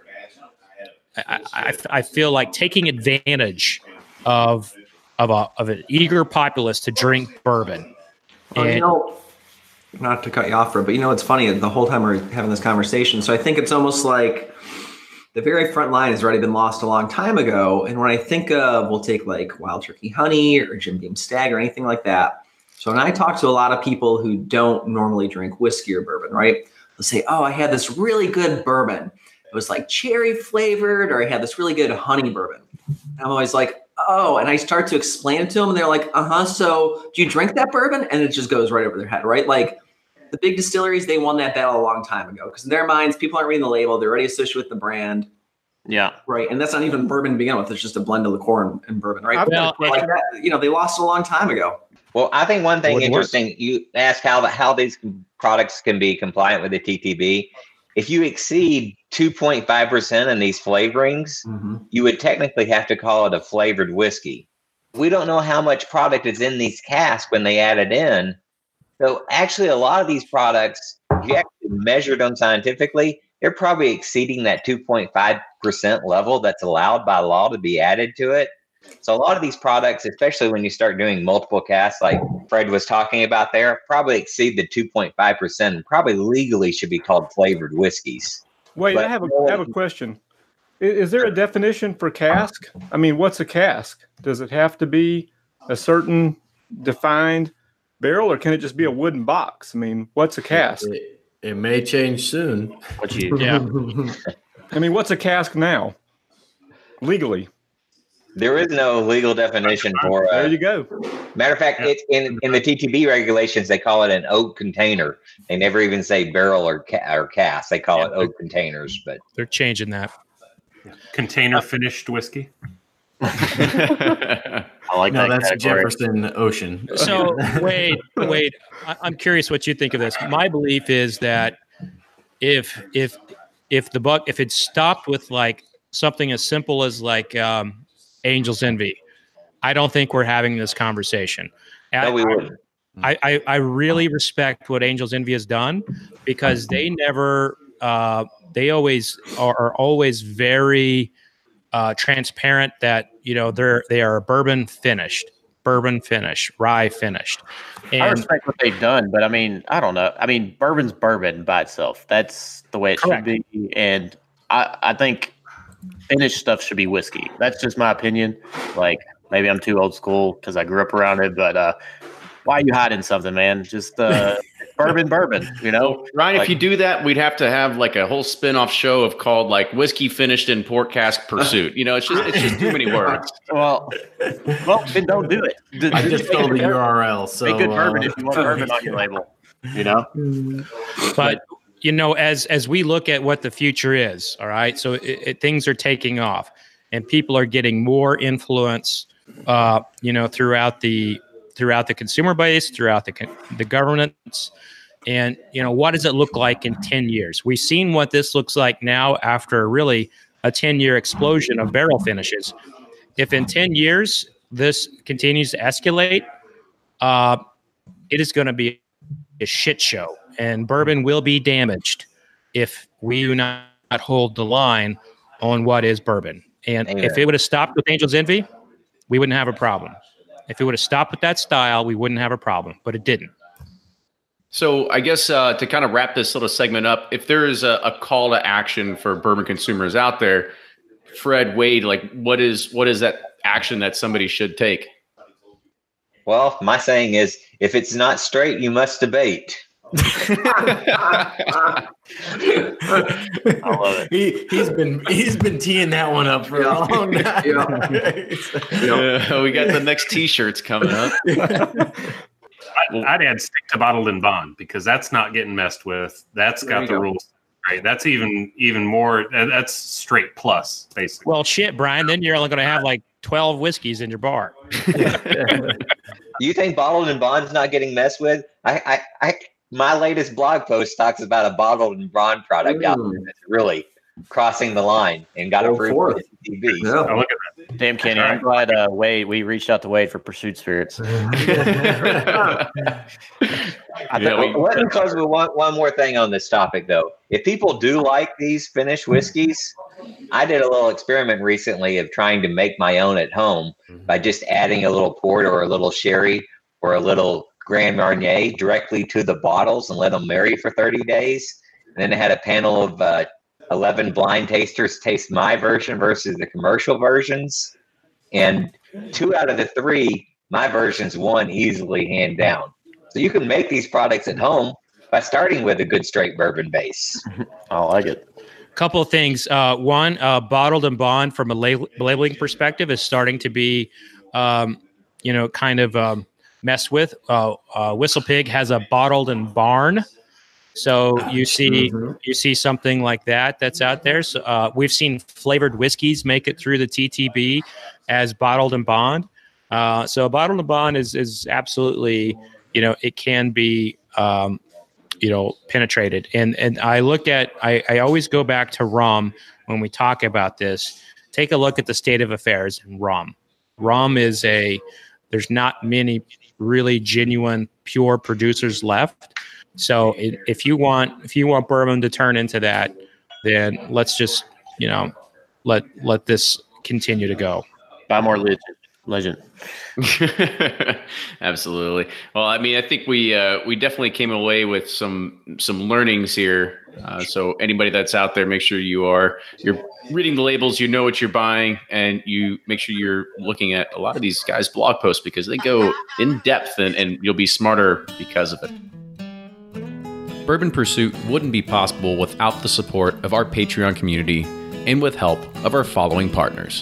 I, I, I feel like taking advantage of of a of an eager populace to drink bourbon. Well, and, you know, not to cut you off, but you know, it's funny. The whole time we're having this conversation, so I think it's almost like the very front line has already been lost a long time ago. And when I think of, we'll take like Wild Turkey Honey or Jim Beam Stag or anything like that. So when I talk to a lot of people who don't normally drink whiskey or bourbon, right? They'll say, oh, I had this really good bourbon. It was like cherry flavored, or I had this really good honey bourbon. And I'm always like, oh, and I start to explain it to them and they're like, uh-huh, so do you drink that bourbon? And it just goes right over their head, right? Like the big distilleries, they won that battle a long time ago because in their minds, people aren't reading the label. They're already associated with the brand. Yeah. Right. And that's not even bourbon to begin with. It's just a blend of liqueur and, and bourbon, right? Well, like that, you know, they lost it a long time ago. Well, I think one thing Would interesting, work. you asked how the, how these products can be compliant with the T T B. If you exceed two point five percent in these flavorings, Mm-hmm. you would technically have to call it a flavored whiskey. We don't know how much product is in these casks when they add it in. So actually, a lot of these products, if you actually measure them scientifically, they're probably exceeding that two point five percent level that's allowed by law to be added to it. So a lot of these products, especially when you start doing multiple casks like Fred was talking about there, probably exceed the two point five percent and probably legally should be called flavored whiskeys. Wait, But- I have a I have a question. I- Is there a definition for cask? I mean, what's a cask? Does it have to be a certain defined barrel, or can it just be a wooden box? I mean, what's a cask? It, it may change soon. What you? Yeah. I mean, what's a cask now? Legally. There is no legal definition for. There Uh, you go. matter of fact, it's in in the T T B regulations. They call it an oak container. They never even say barrel or ca- or cask. They call it oak containers. But They're changing that. Container finished whiskey. I like No, that that's category. Jefferson Ocean. So wait, wait. I, I'm curious what you think of this. My belief is that if if if the buck if it stopped with like something as simple as like um, Angel's Envy, I don't think we're having this conversation. no, I, we wouldn't. I, I I really respect what Angel's Envy has done because they never uh, they always are, are always very uh, transparent that you know they're they are bourbon finished, bourbon finished, rye finished. I And respect what they've done, but I mean, I don't know. I mean, bourbon's bourbon by itself. That's the way it Correct. should be. And I, I think finished stuff should be whiskey. That's just my opinion. Like, maybe I'm too old school because I grew up around it, but uh, why are you hiding something, man? Just uh, bourbon, bourbon, you know? Ryan, Like- if you do that, we'd have to have like a whole spin-off show of called like Whiskey Finished in Port Cask Pursuit. You know, it's just it's just too many words. Well, well, then don't do it. Just- I just make stole good the bourbon. U R L. So Make good bourbon uh, if you want bourbon on your label, you know? but you know, as as we look at what the future is, all right. So it, it, things are taking off, and people are getting more influence. Uh, you know, throughout the throughout the consumer base, throughout the con- the governance, and you know, what does it look like in ten years? We've seen what this looks like now after really a ten year explosion of barrel finishes. If in ten years this continues to escalate, uh, it is going to be a shit show, and bourbon will be damaged if we do not hold the line on what is bourbon. And Amen. if it would have stopped with Angel's Envy, we wouldn't have a problem. If it would have stopped with that style, we wouldn't have a problem, but it didn't. So I guess uh, to kind of wrap this little segment up, if there is a, a call to action for bourbon consumers out there, Fred, Wade, like what is what is that action that somebody should take? Well, my saying is, if it's not straight, you must debate. I love it. He he's been he's been teeing that one up for a long time. Yeah, we got the next T-shirts coming up. I, I'd add stick to bottled and bond because that's not getting messed with. That's There got you the go. rules. Right. That's even even more. uh, That's straight plus, basically. Well, shit, Brian, then you're only going to have like twelve whiskeys in your bar. Do you think bottled and bond's not getting messed with? I, I, I my latest blog post talks about a bottled and bond product out there that's really crossing the line and got Go approved forth. by the T V. Yeah. Oh, look at Damn, Kenny, I'm glad uh, Wade, we reached out to Wade for Pursuit Spirits. I Yeah, think we- Let me close with one, one more thing on this topic, though. If people do like these finished whiskeys, I did a little experiment recently of trying to make my own at home by just adding a little port or a little sherry or a little Grand Marnier directly to the bottles and let them marry for thirty days. And then I had a panel of uh, eleven blind tasters taste my version versus the commercial versions. And two out of the three, my versions won easily, hand down. So you can make these products at home by starting with a good straight bourbon base. I like it. Couple of things. Uh, one, uh, bottled and bond from a lab- labeling perspective is starting to be, um, you know, kind of um, messed with. Uh, uh, Whistle Pig has a bottled and barn, so you see you see something like that that's out there. So uh, we've seen flavored whiskeys make it through the T T B as bottled and bond. Uh, so bottled and bond is is absolutely, you know, it can be. Um, you know, penetrated. And and I look at, I, I always go back to rum when we talk about this. Take a look at the state of affairs in rum. Rum is a, there's not many really genuine, pure producers left. So it, if you want, if you want bourbon to turn into that, then let's just, you know, let, let this continue to go. Buy more legend. Legend. Absolutely. Well, I mean, I think we uh, we definitely came away with some some learnings here Uh, so anybody that's out there, make sure you are you're reading the labels, you know what you're buying, and you make sure you're looking at a lot of these guys' blog posts because they go in depth and, and you'll be smarter because of it. Bourbon Pursuit wouldn't be possible without the support of our Patreon community and with help of our following partners.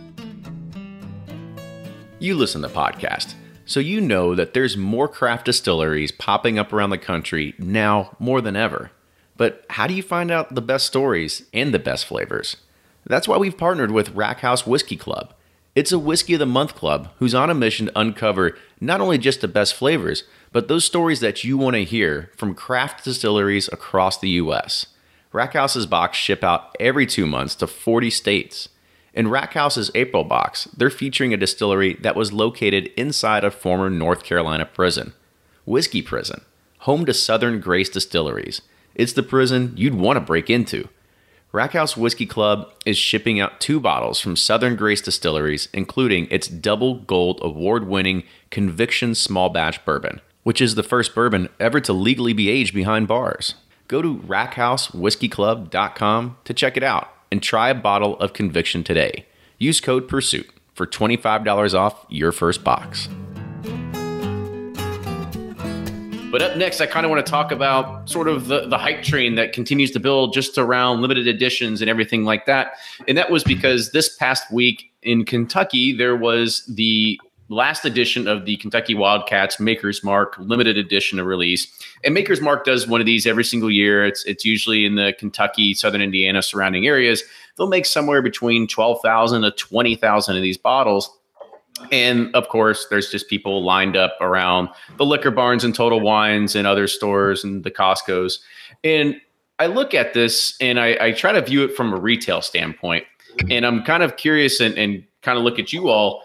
You listen to podcasts, so you know that there's more craft distilleries popping up around the country now more than ever. But how do you find out the best stories and the best flavors? That's why we've partnered with Rack House Whiskey Club. It's a Whiskey of the Month club who's on a mission to uncover not only just the best flavors, but those stories that you want to hear from craft distilleries across the U S. Rack House's box ship out every two months to forty states. In Rack House's April box, they're featuring a distillery that was located inside a former North Carolina prison, Whiskey Prison, home to Southern Grace Distilleries. It's the prison you'd want to break into. Rack House Whiskey Club is shipping out two bottles from Southern Grace Distilleries, including its double gold award-winning Conviction Small Batch Bourbon, which is the first bourbon ever to legally be aged behind bars. Go to rack house whiskey club dot com to check it out and try a bottle of Conviction today. Use code PURSUIT for twenty-five dollars off your first box. But up next, I kind of want to talk about sort of the, the hype train that continues to build just around limited editions and everything like that. And that was because this past week in Kentucky, there was the last edition of the Kentucky Wildcats Maker's Mark limited edition release. And Maker's Mark does one of these every single year. It's it's usually in the Kentucky, Southern Indiana surrounding areas. They'll make somewhere between twelve thousand to twenty thousand of these bottles. And of course, there's just people lined up around the liquor barns and Total Wines and other stores and the Costco's. And I look at this and I, I try to view it from a retail standpoint. And I'm kind of curious and, and kind of look at you all.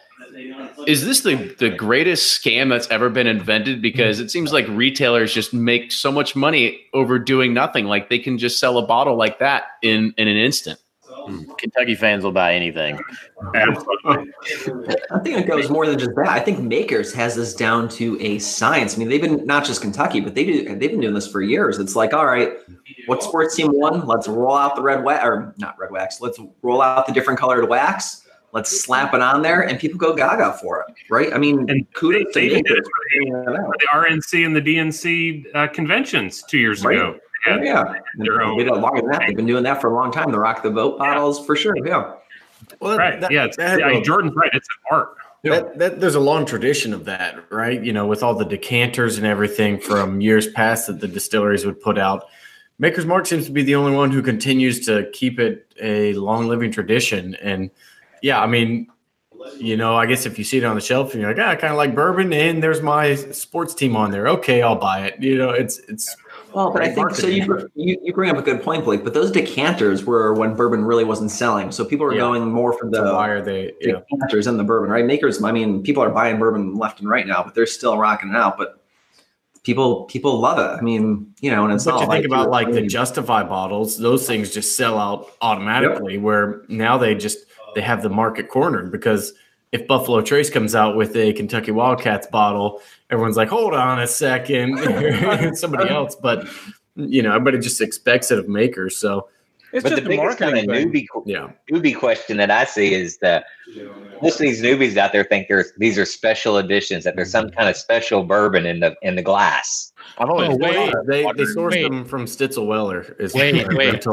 Is this the, the greatest scam that's ever been invented? Because it seems like retailers just make so much money over doing nothing. Like they can just sell a bottle like that in, in an instant. Kentucky fans will buy anything. Absolutely. I think it goes more than just that. I think Makers has this down to a science. I mean, they've been not just Kentucky, but they do. They've been doing this for years. It's like, all right, what sports team won? Let's roll out the red wax, or not red wax. Let's roll out the different colored wax. Let's slap it on there, and people go gaga for it, right? I mean, and kudos they, to they did Makers it for the, for the R N C and the D N C uh, conventions two years right. ago. Yeah, yeah. Their own they did longer than that. They've been doing that for a long time. The Rock the Boat bottles, yeah. for sure. Yeah. Well, right. That, yeah, that, yeah. Jordan's right. It's an art. That, that, there's a long tradition of that, right? You know, with all the decanters and everything from years past that the distilleries would put out. Maker's Mark seems to be the only one who continues to keep it a long living tradition. And yeah, I mean, you know, I guess if you see it on the shelf and you're like, ah, I kind of like bourbon and there's my sports team on there. Okay, I'll buy it. You know, it's, it's, Well, but I think so. You, you you bring up a good point, Blake. But those decanters were when bourbon really wasn't selling, so people were yeah. going more for the so why are they yeah. decanters and the bourbon, right? Makers. I mean, people are buying bourbon left and right now, but they're still rocking it out. But people people love it. I mean, you know, and it's but not you like think about like the Justify bottles; those things just sell out automatically. Yep. Where now they just they have the market cornered because if Buffalo Trace comes out with a Kentucky Wildcats bottle, everyone's like, hold on a second, somebody else. But, you know, everybody just expects it of Makers. So, it's but the biggest kind of newbie, yeah. newbie question that I see is that most of these newbies out there think there's these are special editions, that there's some kind of special bourbon in the in the glass. I've always oh, wait, they they sourced wait. them from Stitzel Weller. Is wait, wait.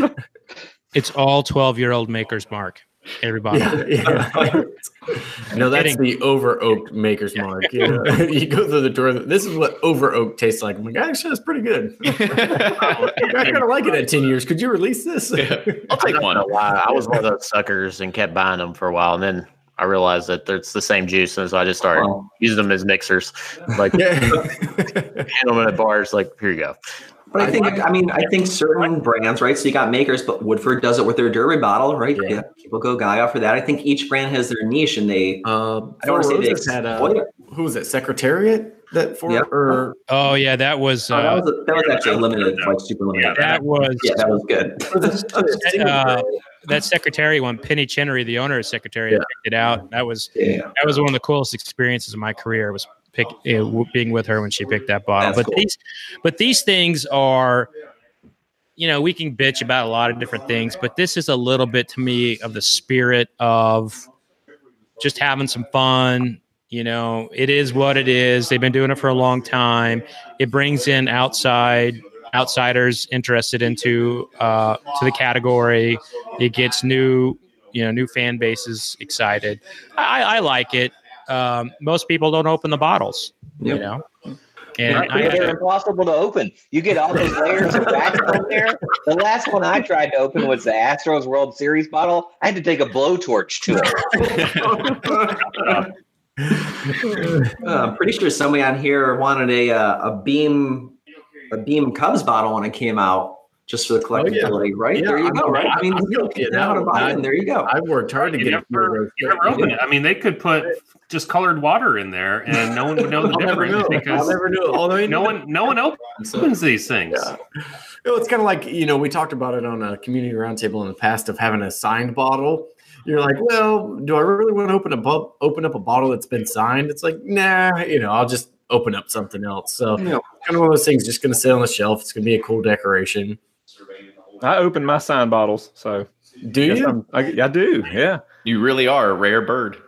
It's all twelve-year-old Maker's Mark. Everybody. Yeah, yeah. No, that's the over oak Maker's Mark. You know, you go through the door. This is what over oak tastes like. I'm like, actually, that's pretty good. I kind of like it at ten years. Could you release this? Yeah. I'll take one. Why. I was one of those suckers and kept buying them for a while. And then I realized that it's the same juice. And so I just started wow. using them as mixers. Like, hand them at bars. Like, here you go. But I think, I mean, I think certain brands, right? So you got Makers, but Woodford does it with their Derby bottle, right? Yeah. yeah people go gaga for that. I think each brand has their niche, and they. Uh, I don't want to say they had a, who was it? Secretariat that for? Yep. Or oh yeah, that was. Uh, oh, that was a, that was actually a limited, like super limited. Yeah, that was. Yeah, that was good. uh, that Secretariat one, Penny Chenery, the owner of Secretariat, yeah. picked it out. That was yeah. that was one of the coolest experiences of my career. Was pick uh, being with her when she picked that bottle. That's but cool. these, but these things are you know, we can bitch about a lot of different things, but this is a little bit to me of the spirit of just having some fun. You know, it is what it is. They've been doing it for a long time. It brings in outside outsiders interested into uh, to the category. It gets new, you know, new fan bases excited. I, I like it. Um, most people don't open the bottles, you Yep. know. And Right, I, they're impossible to open. You get all those layers of wax on there. The last one I tried to open was the Astros World Series bottle. I had to take a blowtorch to it. Uh, I'm pretty sure somebody on here wanted a uh, a Beam a Beam Cubs bottle when it came out, just for the collectability, right? Yeah, there you I'm- go. Right? I mean, I'm guilty of you know how to that buy one. them. There you go. I worked hard to You get a few of never, those. you never open it. I mean, they could put just colored water in there, and no one would know the I'll never difference know. I'll because never know. Although no one, no one opens these things. Yeah. You know, it's kind of like, you know, we talked about it on a community roundtable in the past of having a signed bottle. You're like, well, do I really want to open a bu- open up a bottle that's been signed? It's like, nah, you know, I'll just open up something else. So Yeah. kind of one of those things, just going to sit on the shelf. It's going to be a cool decoration. I open my sign bottles, so Do yes, you? I'm- I, I do. Yeah, You really are a rare bird.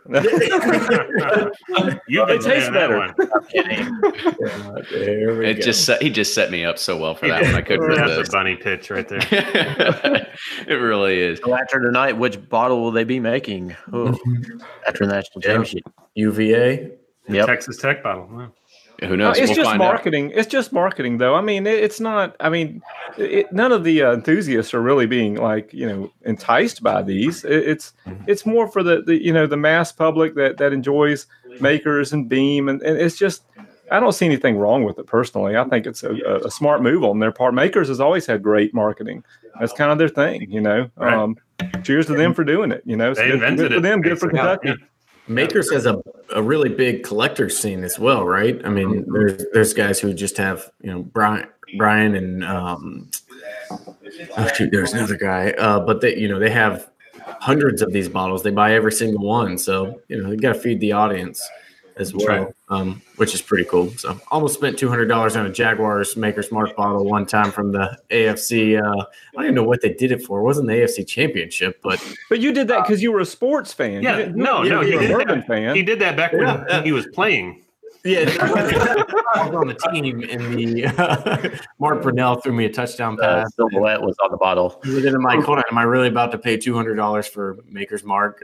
You've been It tastes saying that better. one. Yeah, there we It go. just set, he just set me up so well for that one. I couldn't That's a resist. bunny pitch right there. It really is. So after tonight, which bottle will they be making? Oh, after the national championship. U V A. Yep. Texas Tech bottle. Wow. Who No, knows? it's we'll just find out. marketing. It's just marketing, though. I mean, it, it's not. I mean, it, none of the uh, enthusiasts are really being like you know enticed by these. It, it's it's more for the, the you know the mass public that that enjoys Makers and Beam, and, and it's just. I don't see anything wrong with it personally. I think it's a, a, a smart move on their part. Makers has always had great marketing. That's kind of their thing, you know. Right. Um, cheers to them for doing it. You know, It's They good, invented good for it, them. Good for basically. Kentucky. Yeah. Makers has a, a really big collector scene as well, right? I mean, there's there's guys who just have, you know, Brian Brian and um oh shoot, there's another guy. Uh, but they you know, they have hundreds of these bottles. They buy every single one. So, you know, you gotta feed the audience as well. Right. Um, which is pretty cool. So almost spent two hundred dollars on a Jaguars Maker's Mark bottle one time from the A F C. Uh, I don't even know what they did it for. It wasn't the A F C championship, but But you did that because you were a sports fan. You Yeah, didn't- no, you no, were he a did Bourbon that. fan. He did that back when Yeah. he was playing. yeah, I was on the team, and the uh, Mark Brunell threw me a touchdown Uh, pass. silhouette was on the bottle. And then I'm like, hold on, am I really about to pay two hundred dollars for Maker's Mark?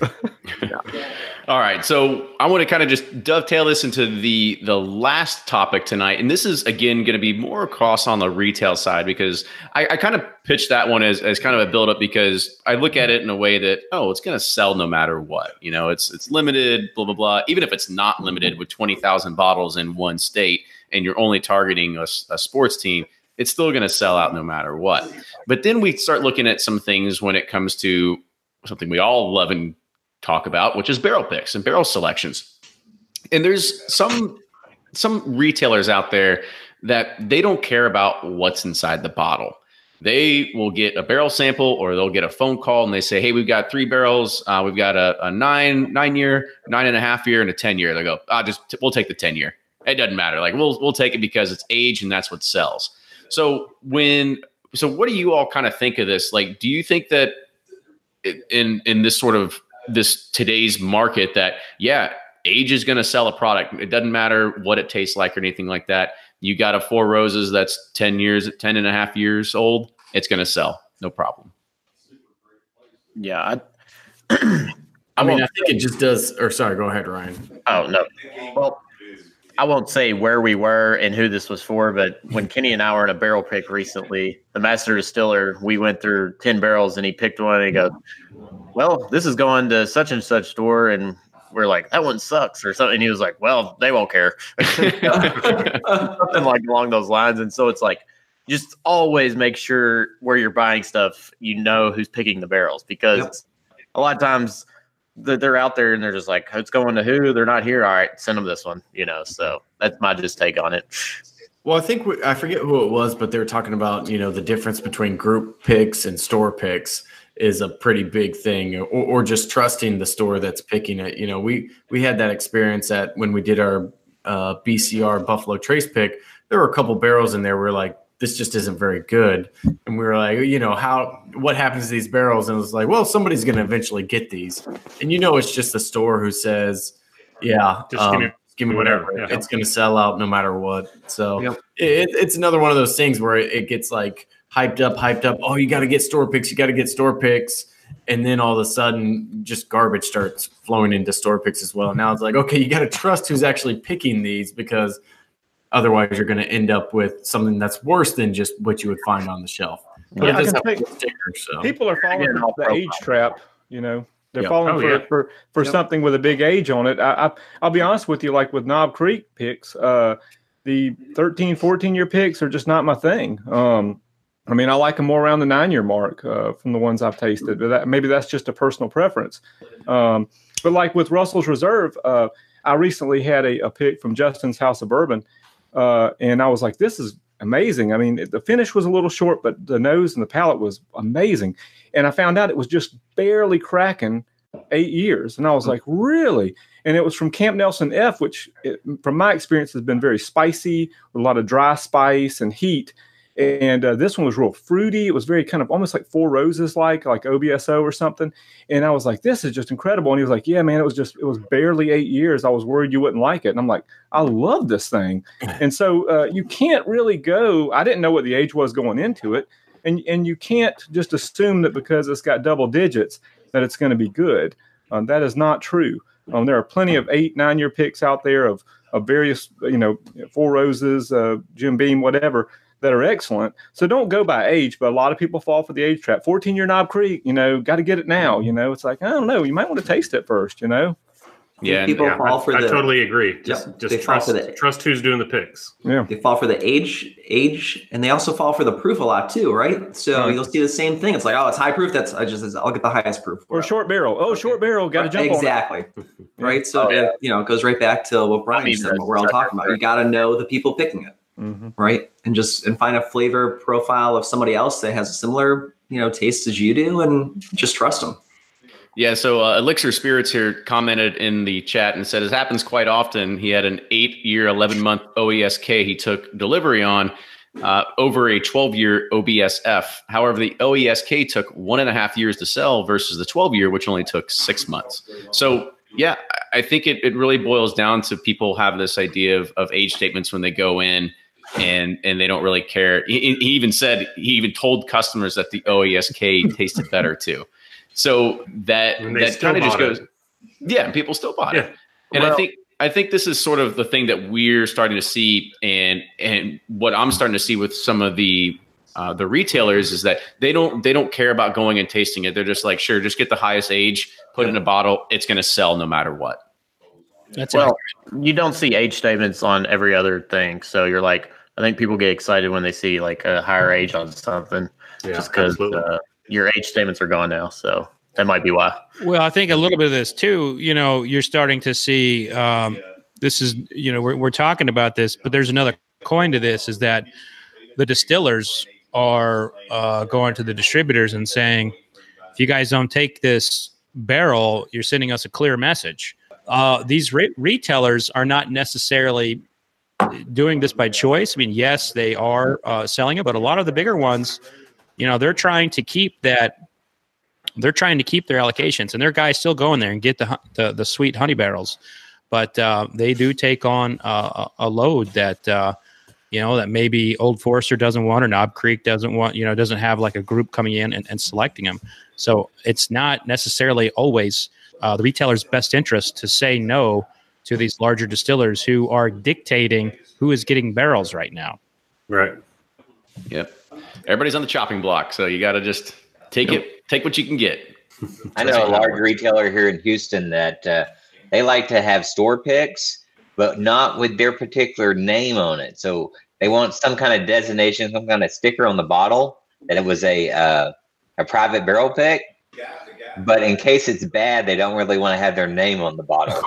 All right, so I want to kind of just dovetail this into the the last topic tonight, and this is again going to be more across on the retail side because I, I kind of pitched that one as, as kind of a build up because I look at it in a way that oh, it's going to sell no matter what. You know, it's it's limited, blah blah blah. Even if it's not limited with twenty thousand bottles in one state, and you're only targeting a, a sports team, it's still going to sell out no matter what. But then we start looking at some things when it comes to something we all love and talk about, which is barrel picks and barrel selections. And there's some some retailers out there that they don't care about what's inside the bottle. They will get a barrel sample or they'll get a phone call and they say, hey, we've got three barrels. Uh, we've got a, a nine, nine year, nine and a half year, and a ten year. They go, ah, just we'll take the ten year. It doesn't matter. Like we'll we'll take it because it's age and that's what sells. So when so what do you all kind of think of this? Like, do you think that in in this sort of this today's market that yeah, age is going to sell a product. It doesn't matter what it tastes like or anything like that. You got a Four Roses that's ten years, ten and a half years old. It's going to sell. No problem. Yeah. I, I mean, I think it just does. Or sorry, go ahead, Ryan. oh, no. Well, I won't say where we were and who this was for, but when Kenny and I were in a barrel pick recently, the master distiller, we went through ten barrels and he picked one and he goes, well, this is going to such and such store. And we're like, that one sucks or something. And he was like, well, they won't care. Something like along those lines. And so it's like, just always make sure where you're buying stuff, you know who's picking the barrels because Yep. a lot of times they're out there and they're just like, it's going to who? They're not here. All right, send them this one, you know. So that's my just take on it. Well, I think we, I forget who it was, but they were talking about, you know, the difference between group picks and store picks is a pretty big thing, or, or just trusting the store that's picking it. You know, we we had that experience at when we did our uh, B C R Buffalo Trace pick. There were a couple barrels in there where like, this just isn't very good. And we were like, you know, how, what happens to these barrels? And it was like, well, somebody's going to eventually get these. And, you know, it's just the store who says, yeah, Just um, give me, give me whatever. whatever. Yeah. It's going to sell out no matter what. So Yep. it, it's another one of those things where it, it gets like hyped up, hyped up. Oh, you got to get store picks. You got to get store picks. And then all of a sudden, just garbage starts flowing into store picks as well. Now it's like, okay, you got to trust who's actually picking these, because otherwise you're going to end up with something that's worse than just what you would find on the shelf. But Yeah, it I does can have think- a sticker, so. People are falling Again, all for the age profile. trap. You know, they're Yep. falling Oh, for, yeah. for for Yep. something with a big age on it. I, I I'll be honest with you, like with Knob Creek picks, uh, the thirteen, fourteen year picks are just not my thing. Um, I mean, I like them more around the nine year mark uh, from the ones I've tasted, but that, maybe that's just a personal preference. Um, but like with Russell's Reserve, uh, I recently had a, a pick from Justin's House of Bourbon, uh, and I was like, this is amazing. I mean, it- the finish was a little short, but the nose and the palate was amazing. And I found out it was just barely cracking eight years. And I was like, really? And it was from Camp Nelson F, which it, from my experience has been very spicy, with a lot of dry spice and heat. And uh, this one was real fruity. It was very kind of almost like Four Roses, like like O B S O or something. And I was like, this is just incredible. And he was like, yeah, man, it was just, it was barely eight years. I was worried you wouldn't like it. And I'm like, I love this thing. And so uh, you can't really go, I didn't know what the age was going into it. And, and you can't just assume that because it's got double digits that it's going to be good. Um, that is not true. Um, there are plenty of eight, nine year picks out there of, of various, you know, Four Roses, uh, Jim Beam, whatever, that are excellent. So don't go by age, but a lot of people fall for the age trap. fourteen year Knob Creek, you know, got to get it now. You know, it's like, I don't know, you might want to taste it first, you know? Yeah, and- People Yeah, fall I, for I the totally agree. Just, Yep, just they fall trust, for the- trust who's doing the picks. Yeah. they fall for the age age and they also fall for the proof a lot too, right? So Right. you'll see the same thing. It's like, oh, it's high proof. That's I just I'll get the highest proof. Or short barrel. Oh, short barrel, got to jump exactly. Right. So Oh, yeah. it, you know, it goes right back to what Brian mean, said, that's- what we're all talking about. You got to know the people picking it, on it. Mhm. right? And just and find a flavor profile of somebody else that has a similar, you know, taste as you do, and just trust them. Yeah, so uh, Elixir Spirits here commented in the chat and said, it happens quite often. He had an eight-year, eleven-month O E S K he took delivery on uh, over a twelve-year O B S F. However, the O E S K took one and a half years to sell versus the twelve-year, which only took six months. So, yeah, I I think it, it really boils down to people have this idea of, of age statements when they go in, and and they don't really care. He, he even said, he even told customers that the O E S K tasted better too. So that And they that still kind of just bought it. goes, yeah, people still bought it. Yeah. And I Well- think I think this is sort of the thing that we're starting to see, and and what I'm starting to see with some of the uh, the retailers is that they don't they don't care about going and tasting it. They're just like, sure, just get the highest age, put it in a bottle, it's going to sell no matter what. That's Well, you don't see age statements on every other thing. So you're like, I think people get excited when they see like a higher age on something Yeah, just because absolutely. uh, your age statements are gone now. So that might be why. Well, I think a little bit of this too, you know, you're starting to see um, this is, you know, we're, we're talking about this, but there's another coin to this is that the distillers are uh, going to the distributors and saying, if you guys don't take this barrel, you're sending us a clear message. Uh, these re- retailers are not necessarily doing this by choice. I mean, yes, they are uh, selling it, but a lot of the bigger ones, you know, they're trying to keep that. They're trying to keep their allocations, and their guys still go in there and get the hu- the, the sweet honey barrels, but uh, they do take on uh, a a load that uh, you know that maybe Old Forester doesn't want or Knob Creek doesn't want. You know, doesn't have like a group coming in and, and selecting them. So it's not necessarily always uh, the retailer's best interest to say no to these larger distillers who are dictating who is getting barrels right now. Right. Yep. Everybody's on the chopping block, so you got to just take it, take what you can get. I know a large retailer here in Houston that uh, they like to have store picks, but not with their particular name on it. So they want some kind of designation, some kind of sticker on the bottle that it was a uh, a private barrel pick. But in case it's bad, they don't really want to have their name on the bottle.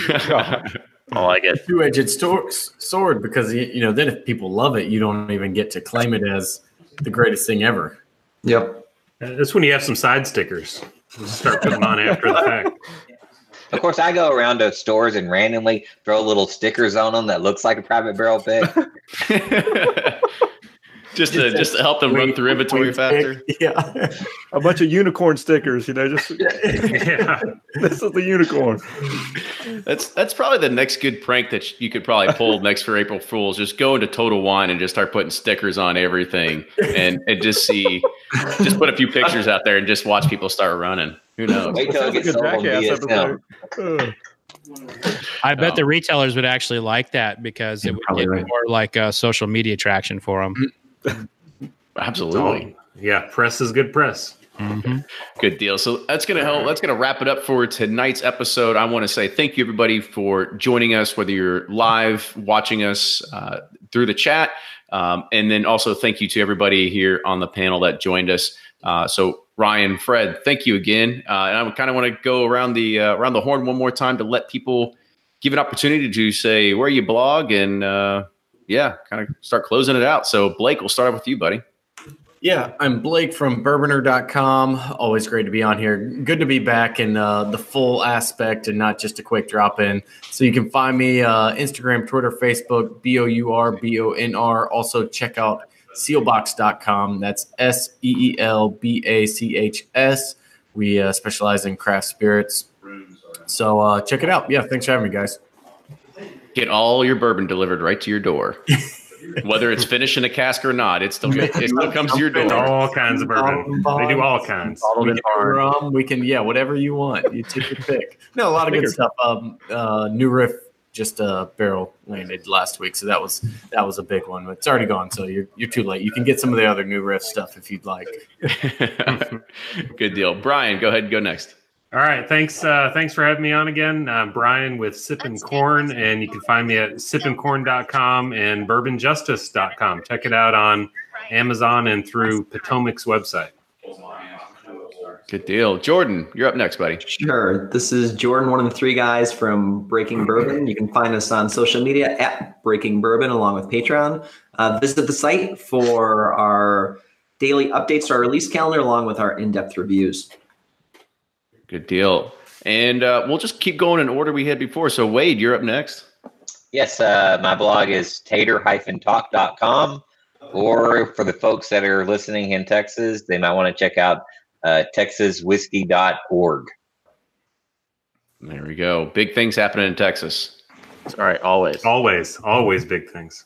I like it. Two-edged stor- sword, because you you know then if people love it, you don't even get to claim it as the greatest thing ever. Yep. That's when you have some side stickers. Just start putting them on after the fact. Of course, I go around to stores and randomly throw little stickers on them that looks like a private barrel pick. just to just to help them run through inventory faster. Yeah, a bunch of unicorn stickers. You know, just Yeah. this is the unicorn. That's that's probably the next good prank that you could probably pull next for April Fools. Just go into Total Wine and just start putting stickers on everything, and and just see, just put a few pictures out there and just watch people start running. Who knows? Wait till it gets sold on B S N. Uh, I bet Oh. the retailers would actually like that because it would Probably get right. more like uh, social media traction for them. Absolutely. Oh, yeah, press is good press. Mm-hmm. Good deal. So that's going to help. That's going to wrap it up for tonight's episode. I want to say thank you, everybody, for joining us, whether you're live watching us uh, through the chat. Um, and then also thank you to everybody here on the panel that joined us. Uh, so Ryan, Fred, thank you again. Uh, and I kind of want to go around the uh, around the horn one more time to let people give an opportunity to say where you blog and uh, yeah, kind of start closing it out. So Blake, we'll start off with you, buddy. Yeah, I'm Blake from Bourboner dot com. Always great to be on here. Good to be back in uh, the full aspect and not just a quick drop in. So you can find me uh, Instagram, Twitter, Facebook, B O U R B O N R. Also check out sealbox dot com. That's S E E L B A C H S. We uh, specialize in craft spirits. So uh, check it out. Yeah, thanks for having me, guys. Get all your bourbon delivered right to your door. Whether it's finished in a cask or not, it still it still comes to your door. All kinds of bourbon. They do all kinds. We can do rum. We can, yeah, whatever you want. You take your pick. No, a lot of good stuff. Um, uh, New Riff just uh, barrel landed last week, so that was that was a big one. But it's already gone, so you're you're too late. You can get some of the other New Riff stuff if you'd like. Good deal, Brian. Go ahead and go next. All right, thanks. Uh, thanks for having me on again, uh, Brian with Sippin' Corn, and you can find me at sippin corn dot com and bourbon justice dot com. Check it out on Amazon and through Potomac's website. Good deal, Jordan. You're up next, buddy. Sure. This is Jordan, one of the three guys from Breaking Bourbon. You can find us on social media at Breaking Bourbon along with Patreon. Uh, visit the site for our daily updates to our release calendar along with our in-depth reviews. Good deal. And uh, we'll just keep going in order we had before. So, Wade, you're up next. Yes, uh, my blog is tater dash talk dot com. Or for the folks that are listening in Texas, they might want to check out uh, texas whiskey dot org. There we go. Big things happening in Texas. All right, always. Always, always big things.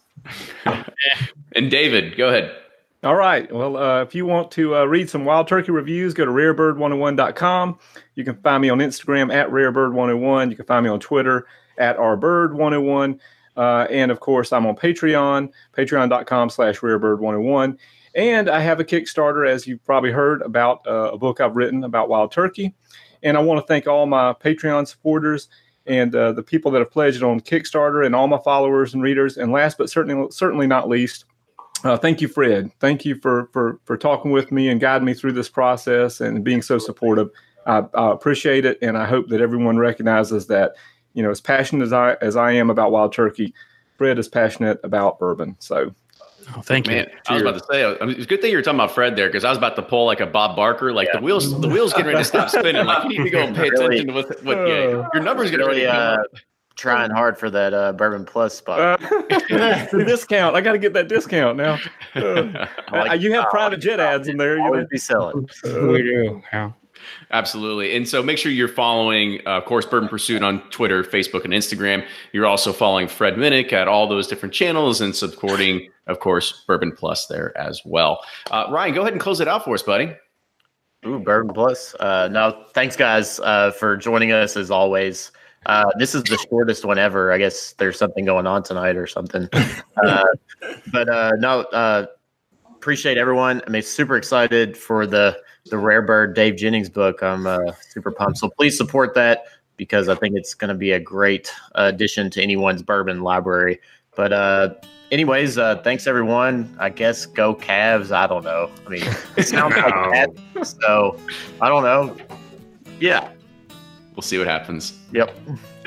And David, go ahead. All right. Well, uh, if you want to uh, read some Wild Turkey reviews, go to rare bird one oh one dot com. You can find me on Instagram at rare bird one oh one. You can find me on Twitter at r bird one oh one. Uh, and, of course, I'm on Patreon, patreon dot com slash rare bird one oh one. And I have a Kickstarter, as you've probably heard, about uh, a book I've written about Wild Turkey. And I want to thank all my Patreon supporters and uh, the people that have pledged on Kickstarter and all my followers and readers. And last but certainly certainly not least, Uh, thank you, Fred. Thank you for, for for talking with me and guiding me through this process and being so supportive. I, I appreciate it, and I hope that everyone recognizes that, you know, as passionate as I as I am about Wild Turkey, Fred is passionate about bourbon. So, Oh, thank Man, you. I was about to say, I mean, it's a good thing you were talking about Fred there, because I was about to pull like a Bob Barker, like the wheels, the wheels getting ready to stop spinning. Like, you need to go and pay Really? attention to what, what yeah, your numbers getting ready Really to uh, come up. trying hard for that uh, Bourbon Plus spot. uh, the discount. I got to get that discount now. Uh, I like- uh, you have private jet ads in there. You Always know. be selling. We do. Yeah. Absolutely. And so make sure you're following, uh, of course, Bourbon Pursuit on Twitter, Facebook, and Instagram. You're also following Fred Minnick at all those different channels and supporting, of course, Bourbon Plus there as well. Uh, Ryan, go ahead and close it out for us, buddy. Ooh, Bourbon Plus. Uh, no, thanks, guys, uh, for joining us as always. Uh, this is the shortest one ever. I guess there's something going on tonight or something. Uh, but uh, no, uh, appreciate everyone. I mean, super excited for the the Rare Bird Dave Jennings book. I'm uh, super pumped. So please support that, because I think it's going to be a great addition to anyone's bourbon library. But uh, anyways, uh, thanks everyone. I guess go Cavs. I don't know. I mean, it sounds like No. that. So I don't know. Yeah. We'll see what happens. Yep.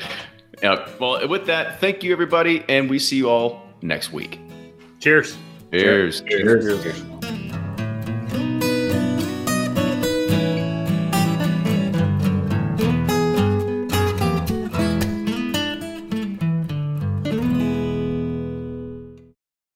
Yeah. Well, with that, thank you, everybody, and we see you all next week. Cheers. Cheers. Cheers.